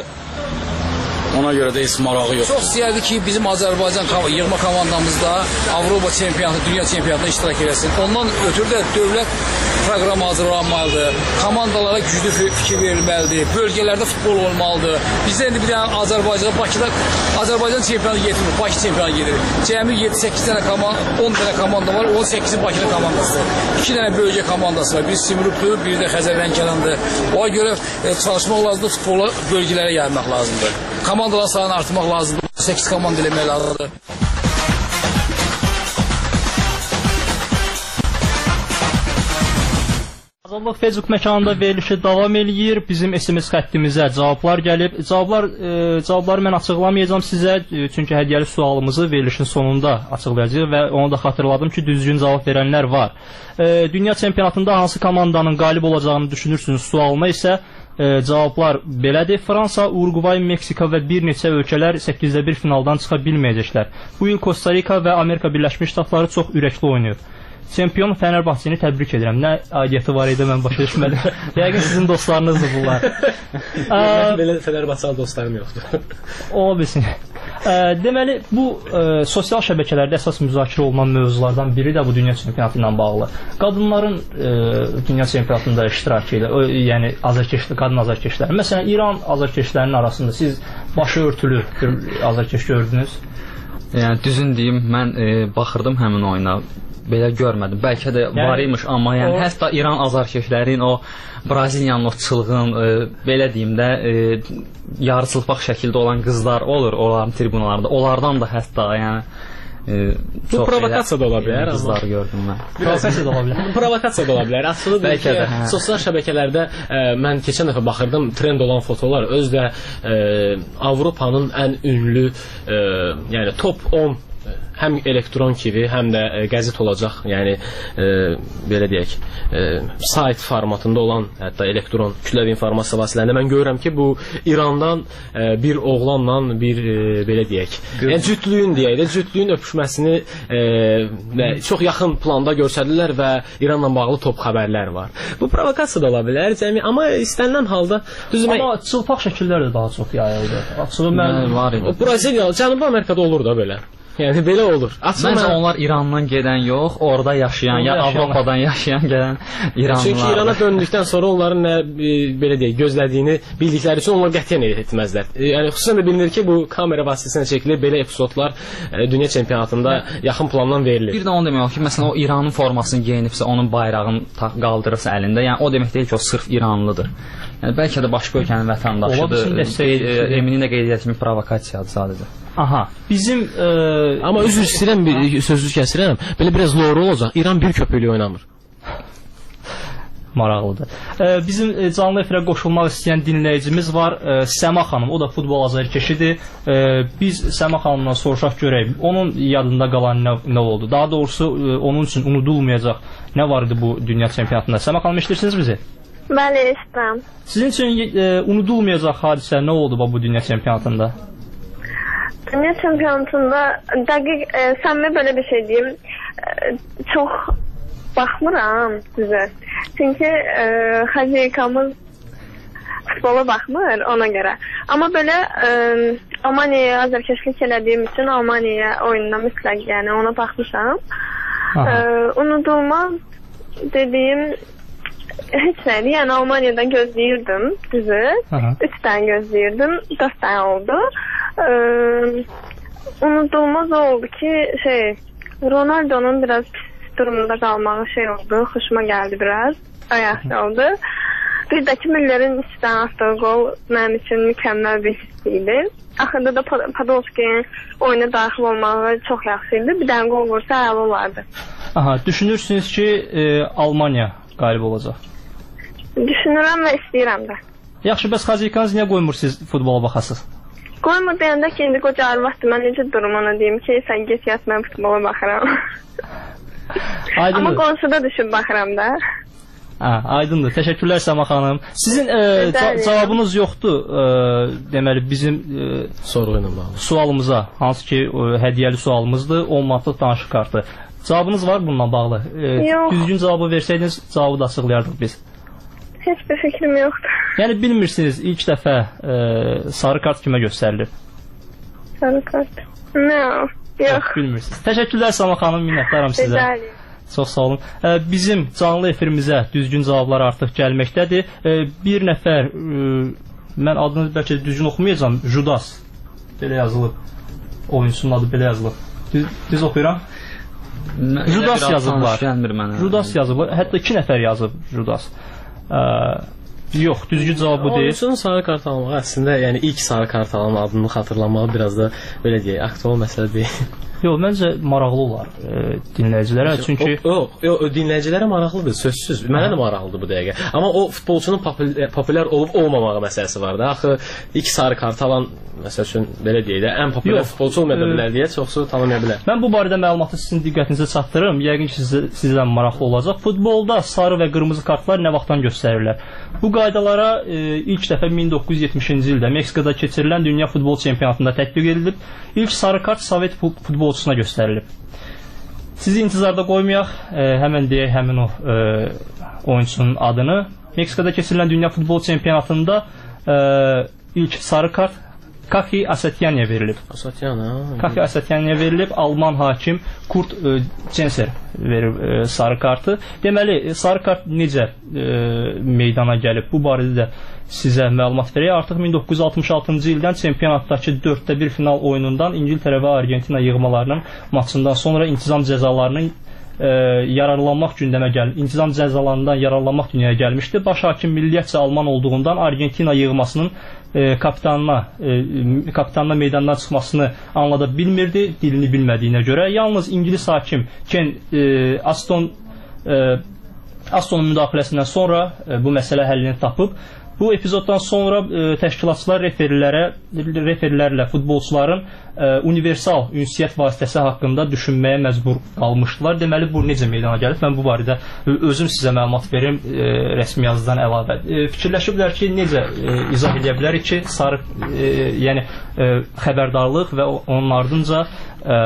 ona görə də heç marağı yoxdur. Çox istəyərdi ki, bizim Azərbaycan yığma komandamızda Avropa çempionatı, dünya çempionatına iştirak eləsin. Ondan ötürü də dövlət proqramı hazırlanmalıdır. Komandalara güclü fikir verilməlidir. Bölgələrdə futbol olmalıdır. Bizdə indi bir dənə Azərbaycanda, Bakıda Azərbaycan çempionatı getirmir, Bakı çempionatı gedir. Cəmi yeddi səkkiz dənə komanda, on dənə komanda var, on səkkizi Bakıda komandası. iki dənə bölgə komandası var. Biri Simrupdur, biri də Xəzərlənkərandır. Ona görə e, çalışmaq lazımdır, futbolu bölgələrə yaymaq lazımdır. Komandaların sayını artırmaq lazımdır. səkkiz komanda eləmək lazımdır. Azadlıq Facebook məkanında verilişi davam eləyir. Bizim S M S xəttimizə cavablar gəlib. Cavablar, e, cavabları mən açıqlamayacağam sizə, e, çünki hədiyyəli sualımızı verilişin sonunda açıqlayacağıq və onu da xatırladım ki, düzgün cavab verənlər var. E, dünya çempionatında hansı komandanın qalib olacağını düşünürsünüz sualına isə e, cavablar belədir. Fransa, Uruguay, Meksika və bir neçə ölkələr səkkizdə bir finaldan çıxa bilməyəcəklər. Bu il Costa Rica və Amerika Birləşmiş Ştatları çox ürəkli oynayıb. Çempion Fənərbağçəni təbrik edirəm. Nə aidiyyəti var idi, mən başa düşmədim. Yəqin sizin dostlarınızdır bunlar. Belə Fənərbağçalı dostlarım yoxdur. Ola bilsin. Deməli, bu ə, sosial şəbəkələrdə əsas müzakirə olunan mövzulardan biri də bu dünya çempionatı ilə bağlı. Qadınların ə, dünya çempionatında iştirakı ilə, o, yəni azarkeşli, qadın azarkeşlər. Məsələn, İran azarkeşlərinin arasında siz başı örtülü azarkeş gördünüz? Yəni düzün deyim, mən e, baxırdım həmin oyuna. Belə görmədim. Bəlkə də yəni, var imiş, amma yəni o... hətta İran azarkeşlərin o Braziliyanın o çılğın, e, belə deyim də, e, yarıçılpaq şəkildə olan qızlar olur onların tribunalarında. Onlardan da hətta yəni e, bu provokasiya da ola bilər. Qızları gördüm mən. Provokasiya da ola bilər. Provokasiya da ola bilər. Açıqdır ki, hə. Sosial şəbəkələrdə e, mən keçən dəfə baxırdım, trend olan fotolar özü də e, Avropanın ən ünlü, e, yəni top on həm elektron kimi, həm də e, qəzet olacaq, yəni e, belə deyək, e, sayt formatında olan, hətta elektron kütləvi informasiya vasitələrində mən görürəm ki, bu İrandan e, bir oğlanla bir e, belə deyək, yəni cütlüyün deyək də, cütlüyün öpüşməsini e, çox yaxın planda göstərdilər və İranla bağlı top xəbərlər var. Bu provokasiya da ola bilər, cəmi, amma istənilən halda düzmə... Amma çılpaq şəkillər də daha çox yayıldı. Açığı mən var idi. Braziliya, Cənubi Amerikada olur da belə. Yəni belə olur. Açıq Məncə mən... onlar İrandan gedən yox, orada yaşayan, ya yaşayan. Avropadan yaşayan gələn İranlılar. Çünki İrana döndükdən sonra onların nə e, belə deyək, gözlədiyini bildikləri üçün onlar qətiyyən etməzlər. E, yəni xüsusən də bilinir ki, bu kamera vasitəsilə çəkilir, belə epizodlar e, dünya çempionatında Hə. yaxın plandan verilir. Bir də onu demək olar ki, məsələn o İranın formasını geyinibsə, onun bayrağını qaldırırsa əlində, yəni o demək deyil ki, o sırf İranlıdır. Yəni bəlkə də başqa ölkənin vətəndaşıdır. Eminə qeyd etdiyim provokasiyadır sadəcə. Aha, bizim e, amma üzr istəyirəm, bir sözünüzü kəsirəm. Belə biraz lore olacaq. İran bir köpüklü oynamır. Maraqlıdır. E, bizim e, canlı efirə qoşulmaq istəyən dinləyicimiz var. E, Səma xanım, o da futbol azarkeşidir. E, biz Səma xanımdan soruşaq görək. Onun yadında qalan nə, nə oldu? Daha doğrusu e, onun üçün unudulmayacaq nə var idi bu dünya çempionatında? Səma xanım, eşidirsiniz bizi? Bəli, eşidirəm. Sizin üçün e, unudulmayacaq hadisə nə oldu bu dünya çempionatında? Dünya çempionatında dəqiq e, səmimi belə bir şey deyim. E, çox baxmıram sizə. Çünki e, xəzikamız futbola baxmır ona görə. Amma belə e, Almaniyaya azarkeşlik elədiyim üçün Almaniya oyununa mütləq, yəni ona baxmışam. E, unudulmaz dediyim heç nədir. Yəni Almaniyadan gözləyirdim düzü. Üç dənə gözləyirdim. Dörd dənə oldu. E, unudulmaz oldu ki şey Ronaldo'nun biraz durumunda qalmağı şey oldu. Xoşuma gəldi biraz. Ayaqlı oldu. Bir də ki Müller'in üstdən atdığı gol mənim üçün mükəmməl bir hiss idi. Axırda da Podolski'nin oyuna daxil olmağı çox yaxşı idi. Bir dənə gol vursa əla olardı. Aha, düşünürsünüz ki e, Almanya qalib olacaq? Düşünürəm və istəyirəm də. Yaxşı, bəs xəzikanız niyə qoymursunuz futbola baxasınız? Qoymur deyəndə ki, indi qoca arvaxdır. Mən necə durum ona deyim ki, sən get yat, mən futbola baxıram. Amma qonşuda düşüb baxıram da. Hə, aydındır. Təşəkkürlər Səma xanım. Sizin e, ca cavabınız yoxdur, e, deməli bizim e, sorğu ilə bağlı sualımıza, hansı ki e, hədiyyəli sualımızdır, on manatlıq danışıq kartı. Cavabınız var bununla bağlı? E, yox. Düzgün cavabı versəydiniz, cavabı da açıqlayardıq biz. Heç bir fikrim yoxdur. Yəni bilmirsiniz, ilk dəfə e, sarı kart kimə göstərilib? Sarı kart? No, yox. Bilmirsiniz. Təşəkkürlər Səma xanım, minnətdaram sizə. Rica Çox sağ olun. Bizim canlı efirimizə düzgün cavablar artıq gəlməkdədir. Bir nəfər, mən adını bəlkə düzgün oxumayacağam, Judas belə yazılıb. Oyunçunun adı belə yazılıb. Düz, düz oxuyuram. Judas yazıblar. Judas yazıblar. Hətta iki nəfər yazıb Judas. Yox, düzgün cavab bu deyil. Oyunçunun sarı kart almağı əslində, yəni ilk sarı kart alan adını xatırlamağı biraz da belə deyək, aktual məsələ deyil. Yox, məncə maraqlı olar e, dinləyicilərə, çünki yox, yox, dinləyicilərə maraqlıdır, sözsüz. Mənə də maraqlıdır bu dəqiqə. Amma o futbolçunun popülər, popülər olub olmamağı məsələsi var da. Axı ilk sarı kart alan, məsəl üçün belə deyək də, ən popülər yox, futbolçu olmaya bilər deyə çoxsu tanımaya bilər. Mən bu barədə məlumatı sizin diqqətinizə çatdırırım. Yəqin ki, sizə, sizdən maraqlı olacaq. Futbolda sarı və qırmızı kartlar nə vaxtdan göstərirlər? Bu qaydalara e, ilk dəfə min doqquz yüz yetmişinci ildə Meksikada keçirilən Dünya Futbol Çempionatında tətbiq edilib. İlk sarı kart Sovet futbolçusuna göstərilib. Sizi intizarda qoymayaq, e, həmən deyək həmin o e, oyunçunun adını. Meksikada keçirilən Dünya Futbol Çempionatında e, ilk sarı kart Kaki Asatyanya'ya verilib. Asatyanya. Kaki Asatyanya'ya verilib. Alman hakim Kurt e, Censer verib e, sarı kartı. Deməli, sarı kart necə e, meydana gəlib? Bu barədə də sizə məlumat verək. Artıq min doqquz yüz altmış altıncı ildən çempionatdakı dörddə bir final oyunundan İngiltərə və Argentina yığmalarının maçından sonra intizam cəzalarının e, yararlanmaq gündəmə gəlib. İntizam cəzalarından yararlanmaq dünyaya gəlmişdi. Baş hakim milliyyətcə Alman olduğundan Argentina yığmasının e, kapitanına e, kapitanına meydandan çıxmasını anlada bilmirdi, dilini bilmədiyinə görə. Yalnız İngilis hakim Ken e, Aston e, Astonun müdaxiləsindən sonra e, bu məsələ həllini tapıb. Bu epizoddan sonra e, təşkilatçılar referilərə, referilərlə futbolçuların e, universal ünsiyyət vasitəsi haqqında düşünməyə məcbur qalmışdılar. Deməli, bu necə meydana gəlib? Mən bu barədə özüm sizə məlumat verim e, rəsmi yazıdan əlavə. E, fikirləşiblər ki, necə e, izah edə bilərik ki, sarı, e, yəni e, xəbərdarlıq və onun ardınca e,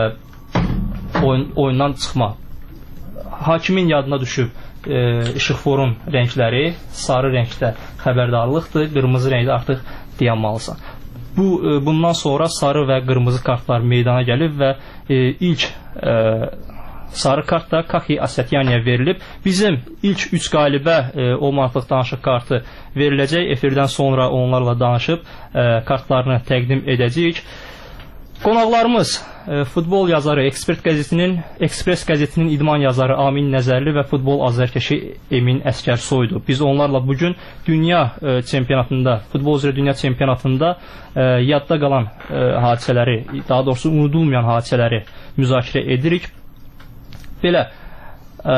oyun, oyundan çıxma. Hakimin yadına düşüb e, işıqforun rəngləri sarı rəngdə xəbərdarlıqdır, qırmızı rəngdə artıq dayanmalısan. Bu e, bundan sonra sarı və qırmızı kartlar meydana gəlib və e, ilk e, sarı kart da Kaki Asatyanya'ya verilib. Bizim ilk üç qalibə e, o manatlıq danışıq kartı veriləcək. Efirdən sonra onlarla danışıb e, kartlarını təqdim edəcəyik. Qonaqlarımız e, futbol yazarı, Ekspert qəzetinin, Ekspres qəzetinin idman yazarı Amin Nəzərli və futbol azərkeşi Emin Əskərsoydu. Biz onlarla bugün dünya e, çempionatında, futbol üzrə dünya çempionatında e, yadda qalan e, hadisələri, daha doğrusu unudulmayan hadisələri müzakirə edirik. Belə e,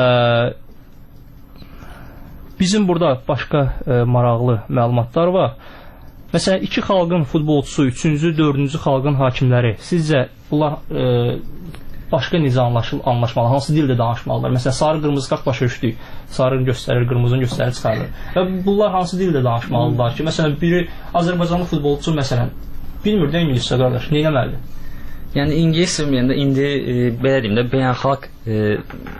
bizim burada başqa e, maraqlı məlumatlar var. Məsələn, iki xalqın futbolçusu, üçüncü, dördüncü xalqın hakimləri, sizcə bunlar e, başqa necə anlaşmalı, hansı dildə danışmalılar? Məsələn, sarı qırmızı kart başa düşdük, sarını göstərir, qırmızını göstərir, çıxarır. Və bunlar hansı dildə danışmalılar ki, məsələn, biri Azərbaycanlı futbolçu, məsələn, bilmir də ingiliscə qardaş, nə eləməlidir? Yəni, ingilis sürməyəndə indi, e, belə deyim də, beynəlxalq e,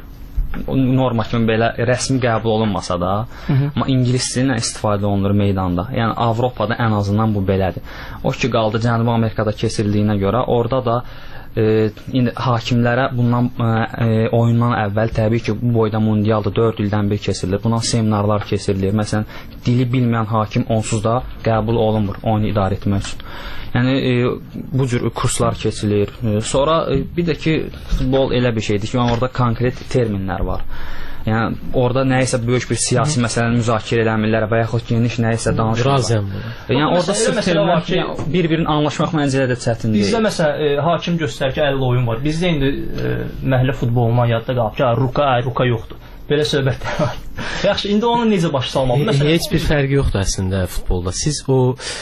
norma kimi belə rəsmi qəbul olunmasa da, hı -hı. amma ingilis dilindən istifadə olunur meydanda. Yəni Avropada ən azından bu belədir. O ki qaldı Cənubi Amerikada keçirildiyinə görə, orada da e, indi hakimlərə bundan e, oyundan əvvəl təbii ki, bu boyda mundialda dörd ildən bir keçirilir. Buna seminarlar keçirilir. Məsələn, dili bilməyən hakim onsuz da qəbul olunmur oyunu idarə etmək üçün. Yəni e, bu cür kurslar keçilir. E, sonra e, bir də ki, futbol elə bir şeydir ki, yəni orada konkret terminlər var. Yəni orada nəyisə böyük bir siyasi məsələni müzakirə eləmirlər və yaxud geniş nəyisə danışırlar. Yəni orada sırf terminlər ki, bir-birini anlaşmaq məncə də çətin deyil. Bizdə məsələn e, hakim göstərir ki, əlli oyun var. Bizdə indi e, məhəllə futbolundan yadda qalıb ki, ruka, ay, ruka yoxdur. Belə söhbətlər var. Yaxşı, indi onu necə başa salmalı? Məsələn, heç bir fərqi yoxdur əslində futbolda. Siz o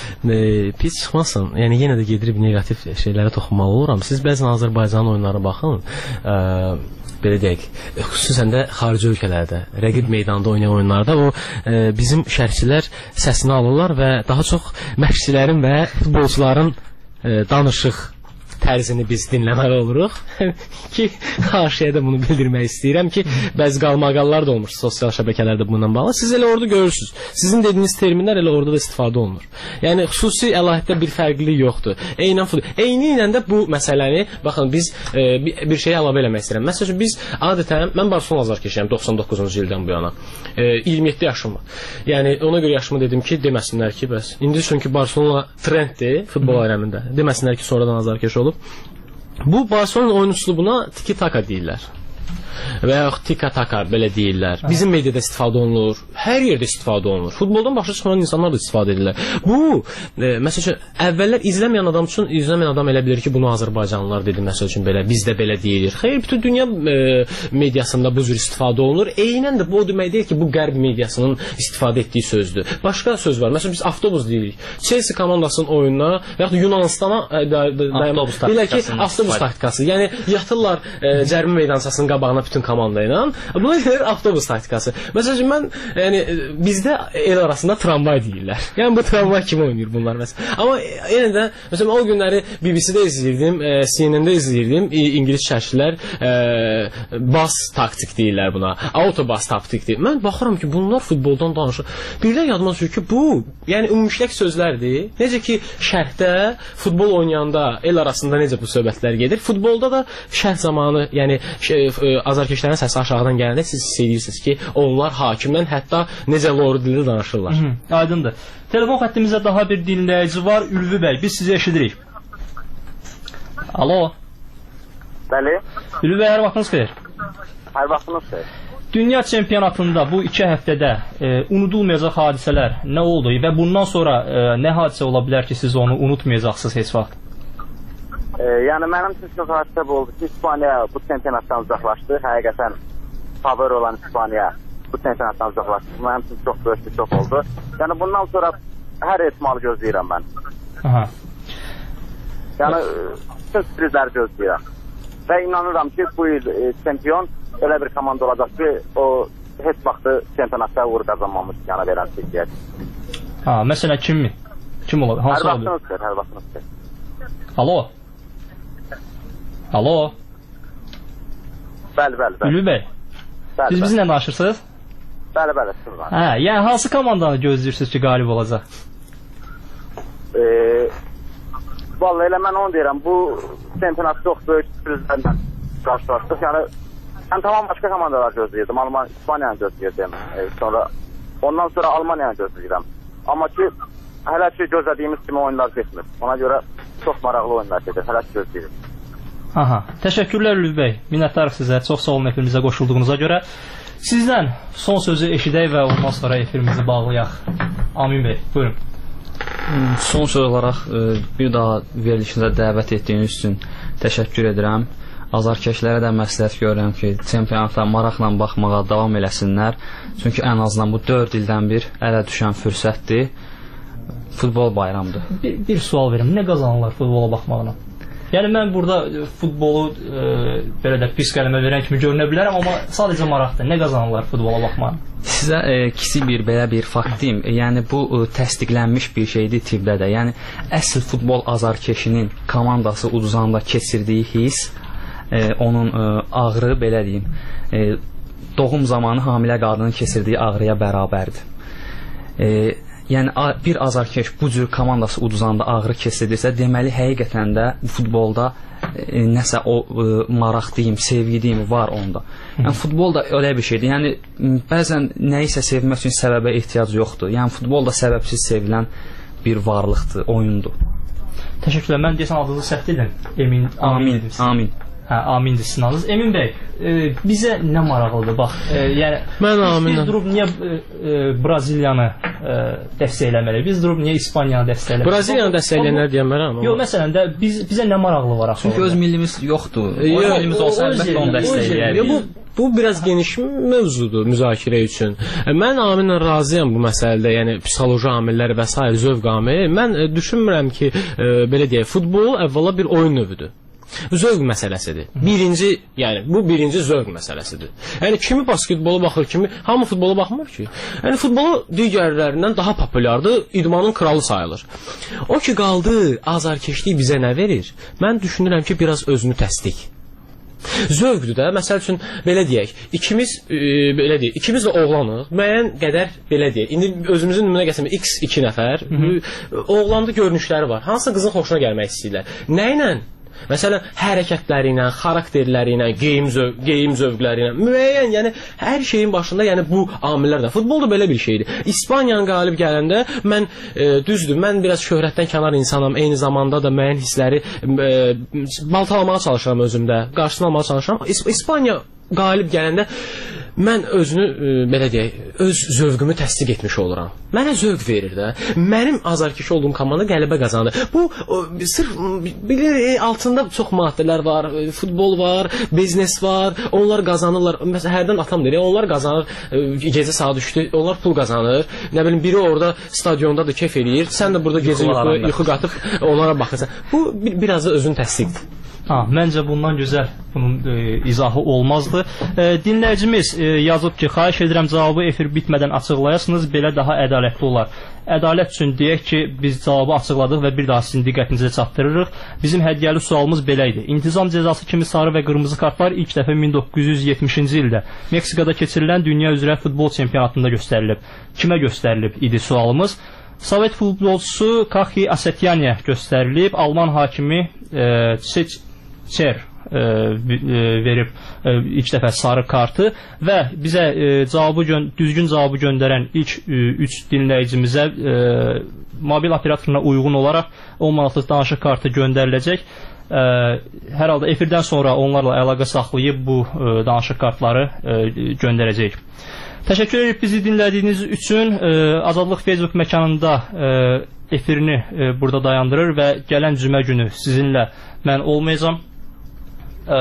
e, pis çıxmasın, yəni yenə də gedirib negativ şeylərə toxunmalı oluram. Siz bəzən Azərbaycanın oyunlarına baxın, e, belə deyək, xüsusən də xarici ölkələrdə, rəqib meydanda oynayan oyunlarda o e, bizim şərhçilər səsini alırlar və daha çox məşqçilərin və futbolçuların e, danışıq tərzini biz dinləməli oluruq ki, haşiyə də bunu bildirmək istəyirəm ki, bəzi qalmaqallar da olmuş sosial şəbəkələrdə bununla bağlı. Siz elə orada görürsünüz. Sizin dediyiniz terminlər elə orada da istifadə olunur. Yəni, xüsusi əlahiddə bir fərqlilik yoxdur. Eynən futbol. Eyni ilə də bu məsələni, baxın, biz e, bir, bir şeyə əlavə eləmək istəyirəm. Məsələn, biz adətən, mən Barcelona azarkeşiyəm doxsan doqquzuncu ildən bu yana. E, iyirmi yeddi yaşım var. Yəni, ona görə yaşımı dedim ki, deməsinlər ki, bəs. İndi çünki Barcelona trenddir futbol aləmində. Deməsinlər ki, sonradan azarkeş olub. Bu Barcelona oyun üslubuna tiki-taka deyirlər və yaxud tika-taka belə deyirlər. Bizim mediada istifadə olunur, hər yerdə istifadə olunur. Futboldan başa çıxan insanlar da istifadə edirlər. Bu, e, məsəl üçün, əvvəllər izləməyən adam üçün, izləməyən adam elə bilir ki, bunu Azərbaycanlılar dedi, məsəl üçün belə, bizdə belə deyilir. Xeyr, bütün dünya e, mediasında bu cür istifadə olunur. Eynən də bu o demək deyil ki, bu qərb mediasının istifadə etdiyi sözdür. Başqa söz var. Məsələn, biz avtobus deyirik. Chelsea komandasının oyununa və yaxud Yunanistana e, avtobus taktikası. Avtobus taktikası. Yəni, yatırlar e, cərbi meydançasının qabağına bütün komanda ilə. Buna gəlir avtobus taktikası. Məsələn, mən, yəni, bizdə el arasında tramvay deyirlər. Yəni, bu tramvay kimi oynayır bunlar məsələn. Amma yenə də, məsələn, o günləri B B C-də izləyirdim, e, C N N-də izləyirdim, e, İngilis şərhçilər e, bas taktik deyirlər buna, autobas taktik deyir. Mən baxıram ki, bunlar futboldan danışır. Birdən yadıma düşür ki, bu, yəni, ümumiləşdirək sözlərdir. Necə ki, şərhdə, futbol oynayanda el arasında necə bu söhbətlər gedir. Futbolda da şərh zamanı, yəni, azarkeşlərin səsi aşağıdan gələndə siz hiss edirsiniz ki, onlar hakimdən hətta necə loru dildə danışırlar. Hı -hı, aydındır. Telefon xəttimizdə daha bir dinləyici var. Ülvi bəy, biz sizi eşidirik. Alo. Bəli. Ülvi bəy, hər vaxtınız xeyir. Hər vaxtınız xeyir. Dünya çempionatında bu iki həftədə e, unudulmayacaq hadisələr nə oldu və bundan sonra e, nə hadisə ola bilər ki, siz onu unutmayacaqsınız heç vaxt? E, yəni mənim üçün çox hadisə bu oldu ki, İspaniya bu çempionatdan uzaqlaşdı. Həqiqətən favori olan İspaniya bu çempionatdan uzaqlaşdı. Mənim üçün çox böyük bir şok oldu. Yəni bundan sonra hər ehtimalı gözləyirəm mən. Aha. Yəni bütün sürprizləri gözləyirəm. Və inanıram ki, bu il e, çempion elə bir komanda olacaq ki, o heç vaxtı çempionatda uğur qazanmamış yana verən seçiyyət. Ha, məsələn kimmi? Kim ola? Hansı hər vaxtınız xeyir, hər vaxtınız xeyir. Alo. Alo. Bəli, bəli, bəli. Ülvi bəy. Bəli, siz bizimlə danışırsınız? Bəli, bəli, siz var. Hə, yəni hansı komandanı gözləyirsiniz ki, qalib olacaq? Eee Vallahi elə mən onu deyirəm, bu çempionat çox böyük sürprizlərlə qarşılaşdıq. Yəni, mən tamam başqa komandalar gözləyirdim. Alman, İspaniyanı gözləyirdim. E, sonra, ondan sonra Almaniyanı gözləyirəm. Amma ki, hələ ki gözlədiyimiz kimi oyunlar getmir. Ona görə çox maraqlı oyunlar gedir. Hələ gözləyirik. Aha. Təşəkkürlər Lüv bəy. Minnətdarıq sizə. Çox sağ olun efirimizə qoşulduğunuza görə. Sizdən son sözü eşidək və ondan sonra efirimizi bağlayaq. Amin bəy, buyurun. Son söz olaraq bir daha verilişinizə dəvət etdiyiniz üçün təşəkkür edirəm. Azarkeşlərə də məsləhət görürəm ki, çempionata maraqla baxmağa davam eləsinlər. Çünki ən azından bu dörd ildən bir ələ düşən fürsətdir. Futbol bayramıdır. Bir, bir sual verim. Nə qazanırlar futbola baxmaqla? Yəni mən burada futbolu e, belə də pis qələmə verən kimi görünə bilərəm, amma sadəcə maraqdır. Nə qazanırlar futbola baxmağa? Sizə e, kiçik bir belə bir fakt deyim. Yəni bu e, təsdiqlənmiş bir şeydir tibbdə də. Yəni əsl futbol azarkeşinin komandası uduzanda keçirdiyi his, e, onun e, ağrı belə deyim, e, doğum zamanı hamilə qadının keçirdiyi ağrıya bərabərdir. E, Yəni bir azarkeş bu cür komandası uduzanda ağrı keçirdirsə, deməli həqiqətən də futbolda e, nəsə o e, maraq deyim, sevgi deyim var onda. Yəni futbol da elə bir şeydir. Yəni bəzən nəyisə sevmək üçün səbəbə ehtiyac yoxdur. Yəni futbol da səbəbsiz sevilən bir varlıqdır, oyundur. Təşəkkürlər. Mən deyəsən adınızı səhv dedim. Emin, Amin. Amin. Hə, amindir sizin adınız. Emin bəy, e, bizə nə maraqlıdır? Bax, e, yəni mən biz, biz durub niyə e, e, Braziliyanı e, dəstəkləməliyik? Biz durub niyə İspaniyanı dəstəkləməliyik? Braziliyanı dəstəkləyənlər deyəmərəm. Yox, məsələn də biz bizə nə maraqlı var axı? Çünki öz millimiz yoxdur. O millimiz olsa əlbəttə onu dəstəkləyərik. Bu Bu biraz geniş mövzudur müzakirə üçün. Mən Aminlə razıyam bu məsələdə, yəni psixoloji amillər və s. zövq amili. Mən düşünmürəm ki, e, belə deyək, futbol əvvəla bir oyun növüdür. Zövq məsələsidir. Birinci, yəni bu birinci zövq məsələsidir. Yəni kimi basketbola baxır, kimi hamı futbola baxmır ki. Yəni futbolu digərlərindən daha populyardır, idmanın kralı sayılır. O ki qaldı, azarkeşlik bizə nə verir? Mən düşünürəm ki, biraz özünü təsdiq. Zövqdür də, məsəl üçün belə deyək, ikimiz e, belə deyək, ikimiz də oğlanıq, müəyyən qədər belə deyək. İndi özümüzün nümunə gətirmək X iki nəfər, oğlanda görünüşləri var. Hansı qızın xoşuna gəlmək istəyirlər? Nə ilə? Məsələn, hərəkətləri ilə, xarakterləri ilə, geyim, zöv geyim zövqləri ilə, müəyyən, yəni hər şeyin başında, yəni bu amillər də. Futbol da belə bir şeydir. İspaniyanın qalib gələndə mən e, düzdür, mən biraz şöhrətdən kənar insanam, eyni zamanda da müəyyən hissləri e, baltalamağa çalışıram özümdə, qarşısına almağa çalışıram. İsp İspaniya qalib gələndə mən özünü e, belə deyək, öz zövqümü təsdiq etmiş oluram. Mənə zövq verir də. Mənim azarkeş olduğum komanda qələbə qazandı. Bu o, sırf bilir e, altında çox maddələr var, e, futbol var, biznes var. Onlar qazanırlar. Məsələn, hərdən atam deyir, onlar qazanır. E, gecə saat üçdə onlar pul qazanır. Nə bilim biri orada stadiondadır, kef eləyir. Sən də burada gecə yuxu, yuxu qatıb onlara baxırsan. Bu bir, biraz da özün təsdiqdir. Ha, məncə bundan gözəl bunun e, izahı olmazdı. E, dinləyicimiz e, yazıb ki, xahiş edirəm cavabı efir bitmədən açıqlayasınız, belə daha ədalətli olar. Ədalət üçün deyək ki, biz cavabı açıqladıq və bir daha sizin diqqətinizə çatdırırıq. Bizim hədiyyəli sualımız belə idi. İntizam cəzası kimi sarı və qırmızı kartlar ilk dəfə min doqquz yüz yetmişinci ildə Meksikada keçirilən dünya üzrə futbol çempionatında göstərilib. Kimə göstərilib idi sualımız? Sovet futbolçusu Kaxi Asetyaniyə göstərilib. Alman hakimi e, Çeç Çer e, verib e, ilk dəfə sarı kartı və bizə e, cavabı düzgün cavabı göndərən ilk e, üç dinləyicimizə e, mobil operatoruna uyğun olaraq on manatlıq danışıq kartı göndəriləcək. E, hər halda efirdən sonra onlarla əlaqə saxlayıb bu e, danışıq kartları e, göndərəcəyik. Təşəkkür edib bizi dinlədiyiniz üçün. e, Azadlıq Facebook məkanında e, efirini e, burada dayandırır və gələn cümə günü sizinlə mən olmayacağam. Ə,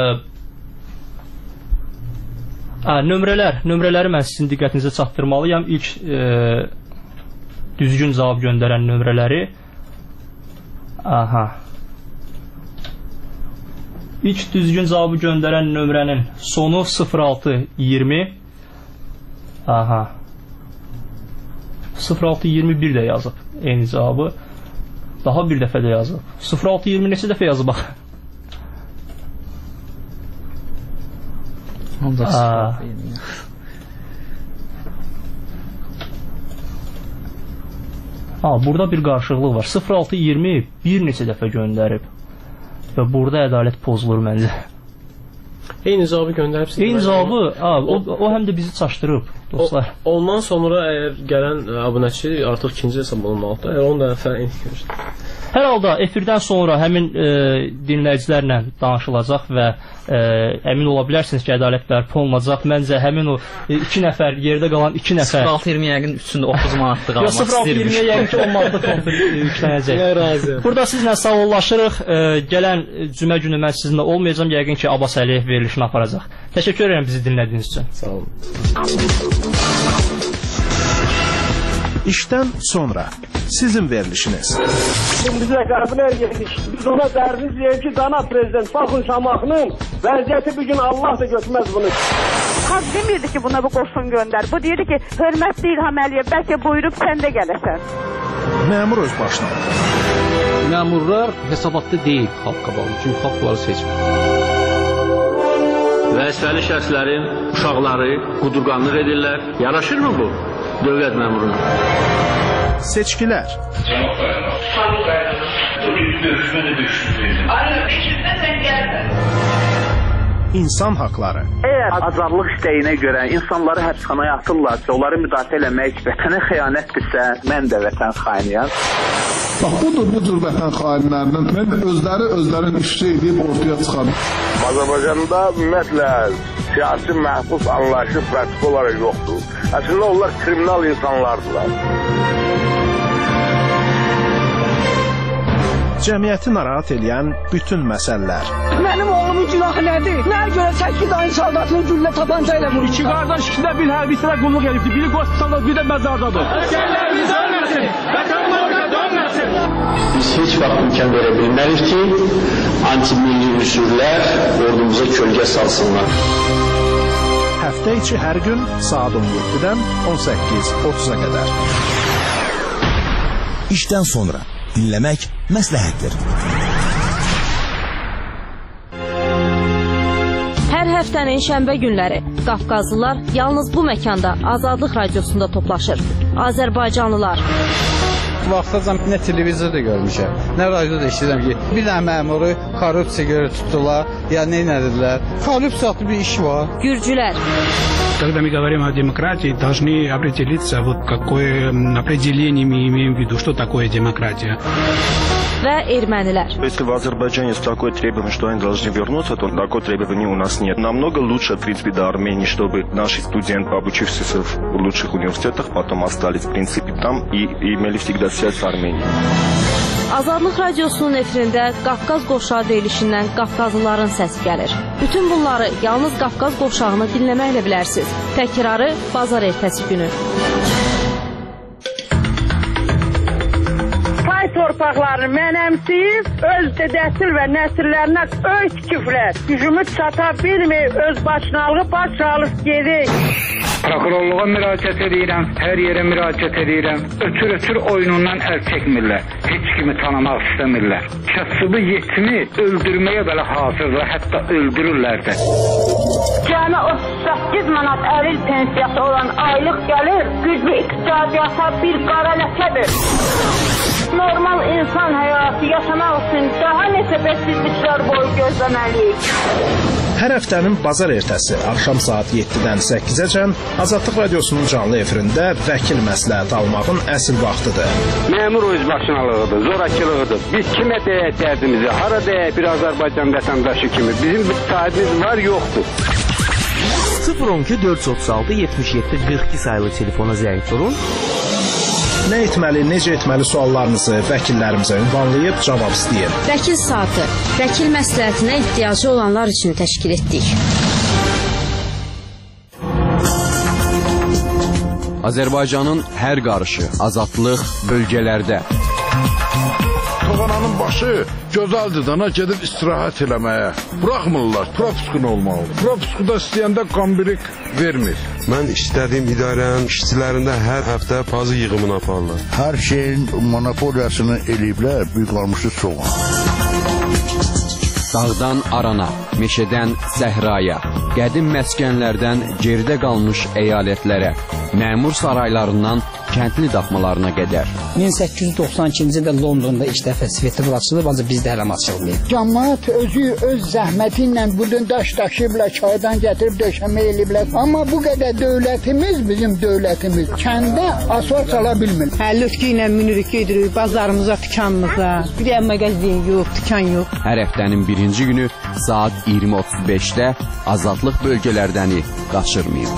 ə, nömrələr, nömrələri mən sizin diqqətinizə çatdırmalıyam. İlk ə, düzgün cavab göndərən nömrələri. Aha. İlk düzgün cavabı göndərən nömrənin sonu sıfır altı iyirmi. Aha. sıfır altı iyirmi bir də yazıb eyni cavabı. Daha bir dəfə də yazıb. sıfır altı iyirmi neçə dəfə yazıb bax. Ha, burada bir qarşılıqlıq var. sıfır altı iyirmi bir neçə dəfə göndərib və burada ədalət pozulur məncə. Eyni cavabı göndəribsiniz. Eyni cavabı, ha, o, o həm də bizi çaşdırıb, dostlar. O, ondan sonra əgər gələn abunəçi artıq ikinci hesab olunmalıdır. Əgər on dəfə eyni görür. Hər halda efirdən sonra həmin e, dinləyicilərlə danışılacaq və e, əmin ola bilərsiniz ki, ədalət bərpa olunacaq. Məncə həmin o e, iki nəfər, yerdə qalan iki nəfər sıfır altı iyirmi yəqin üçündə otuz manatlıq almaq istəyirmiş. sıfır altı iyirmi yəqin ki, on manatlıq konfet yüklənəcək. Burada sizlə sağollaşırıq. E, gələn cümə günü mən sizinlə olmayacağam. Yəqin ki, Abbas Əliyev verilişini aparacaq. Təşəkkür edirəm bizi dinlədiyiniz üçün. Sağ olun. İşdən sonra sizin verilişiniz. Biz rəqəblər yedik. Biz ona dərdiz deyək ki, dana prezident Baxın Şamaxının vəziyyəti bugün Allah da götürməz bunu. Xalq demirdi ki, buna bu qoşun göndər. Bu deyirdi ki, hörmətli İlham Əliyev, bəlkə buyurub sən də gələsən. Məmur öz başına. Məmurlar hesabatda deyil xalq qabağı, çünki xalq bunları seçmir. Vəzifəli şəxslərin uşaqları qudurqanlıq edirlər. Yaraşırmı bu dövlət məmuruna? Seçkilər. Cənab Bayram, Sayın Bayram, bugün görüşməni beş yüz verin. Aynen, beş yüzdə sən gəlsən. İnsan haqları. Əgər azadlıq istəyinə görə insanları həbsxanaya atırlarsa, onları müdafiə eləmək vətənə xəyanətdirsə, mən də vətən xainiyəm. Bax, budur bu cür vətən xainlərinin mən özləri özlərin işçi edib ortaya çıxarım. Azərbaycanda ümumiyyətlə siyasi məhbus anlayışı pratik olaraq yoxdur. Əslində onlar kriminal insanlardılar. Cəmiyyəti narahat edən bütün məsələlər. Mənim oğlumun günahı nədir? Nəyə görə səkkiz ayın saldatını güllə tabanca ilə vurur? İki qardaş ikisində bir hərbisinə qulluq edibdir. Biri qoştusanlar, biri də məzardadır. Əsgərlərimiz ölməsin, vətənimizə dönməsin. Biz heç vaxt imkan verə bilmərik ki, anti-milli üsullər ordumuza kölgə salsınlar. Həftə içi hər gün saat on yeddidən on səkkiz otuz'a qədər. İşdən sonra dinləmək məsləhətdir. Hər həftənin şənbə günləri Qafqazlılar yalnız bu məkanda Azadlıq Radiosunda toplaşır. Azərbaycanlılar. Vaxtacan nə televizorda görmüşəm, nə radioda eşidirəm ki, bir dənə məmuru korrupsiya görə tutdular, ya nə edirlər. Korrupsiyalı bir iş var. Gürcülər. Когда мы говорим о демократии, должны определиться, вот какое определение мы имеем в виду, что такое демократия. Və ermənilər. Если в Азербайджане есть такое требование, что они должны вернуться, то такое требование у нас нет. Намного лучше, в принципе, до Армении, чтобы наши студенты, обучившиеся в лучших университетах, потом остались, в принципе, там и, и имели всегда связь с Арменией. Azadlıq Radiosunun efirində Qafqaz qovşağı verilişindən Qafqazlıların səsi gəlir. Bütün bunları yalnız Qafqaz qovşağını dinləməklə bilərsiniz. Təkrarı bazar ertəsi günü. Pay torpaqlarını mənəmsiyib, öz dədəsil və nəsillərinə öz küflər. Gücümü çata bilməyib, öz başınalığı baş alıb gedik. Prokurorluğa müraciət edirəm, hər yerə müraciət edirəm. Ötür-ötür oyunundan əl çəkmirlər. Heç kimi tanımaq istəmirlər. Kasıbı yetimi öldürməyə belə hazırlar, hətta öldürürlər də. Cəmi otuz səkkiz manat əril pensiyası olan aylıq gəlir, güclü iqtisadiyyata bir qara ləkədir. Normal insan həyatı yaşamaq üçün daha neçə bədsizliklər boyu gözləməliyik. Hər həftənin bazar ertəsi axşam saat yeddidən səkkizəcən Azadlıq Radiosunun canlı efirində vəkil məsləhət almağın əsl vaxtıdır. Məmur özbaşınalığıdır, zorakılığıdır. Biz kimə deyək dərdimizi, hara deyək bir Azərbaycan vətəndaşı kimi. Bizim bir sahibimiz var, yoxdur. sıfır on iki dörd yüz otuz altı yetmiş yeddi qırx iki sayılı telefona zəng vurun. Nə etməli, necə etməli suallarınızı vəkillərimizə ünvanlayıb cavab istəyin. Vəkil saatı, vəkil məsləhətinə ehtiyacı olanlar üçün təşkil etdik. Azərbaycanın hər qarışı, azadlıq bölgələrdə. Toğananın başı gözəldir dana gedib istirahət eləməyə. Buraxmırlar, propiskun olmalı. Propiskuda istəyəndə qambirik vermir. Mən istədiyim idarənin işçilərində hər həftə pazı yığımını aparırlar. Hər şeyin monopoliyasını eləyiblər, büyük qalmışı soğan. Dağdan arana, meşədən səhraya, qədim məskənlərdən geridə qalmış əyalətlərə, məmur saraylarından kəndli daxmalarına qədər. min səkkiz yüz doxsan ikinci ildə Londonda ilk dəfə svetofor açılıb, ancaq bizdə hələ açılmayıb. Cəmaət özü öz zəhməti ilə budun daş daşıyıblar, çaydan gətirib döşəmə eləyiblər. Amma bu qədər dövlətimiz, bizim dövlətimiz kəndə asfalt sala bilmir. Həlütkü ilə minirik gedirik bazarımıza, dükanımıza. Bir də mağazin yox, dükan yox. Hər həftənin birinci günü saat iyirmi otuz beşdə azadlıq bölgələrdəni qaçırmayın.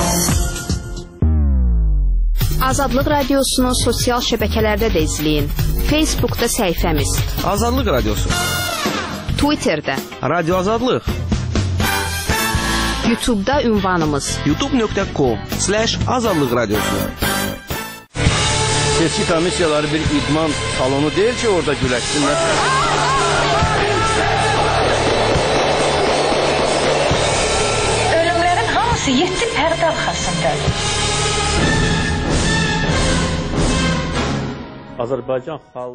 Azadlıq Radiosunu sosial şəbəkələrdə də izləyin. Facebookda səhifəmiz Azadlıq Radiosu, Twitterdə Radio Azadlıq, YouTube'da ünvanımız youtube nöqtə com slash azadlıq radiosu. Seçki komissiyaları bir idman salonu deyil ki, orada güləşsinlər. Ölümlərin hamısı yeddi pərdə arxasındadır. Azərbaycan xalq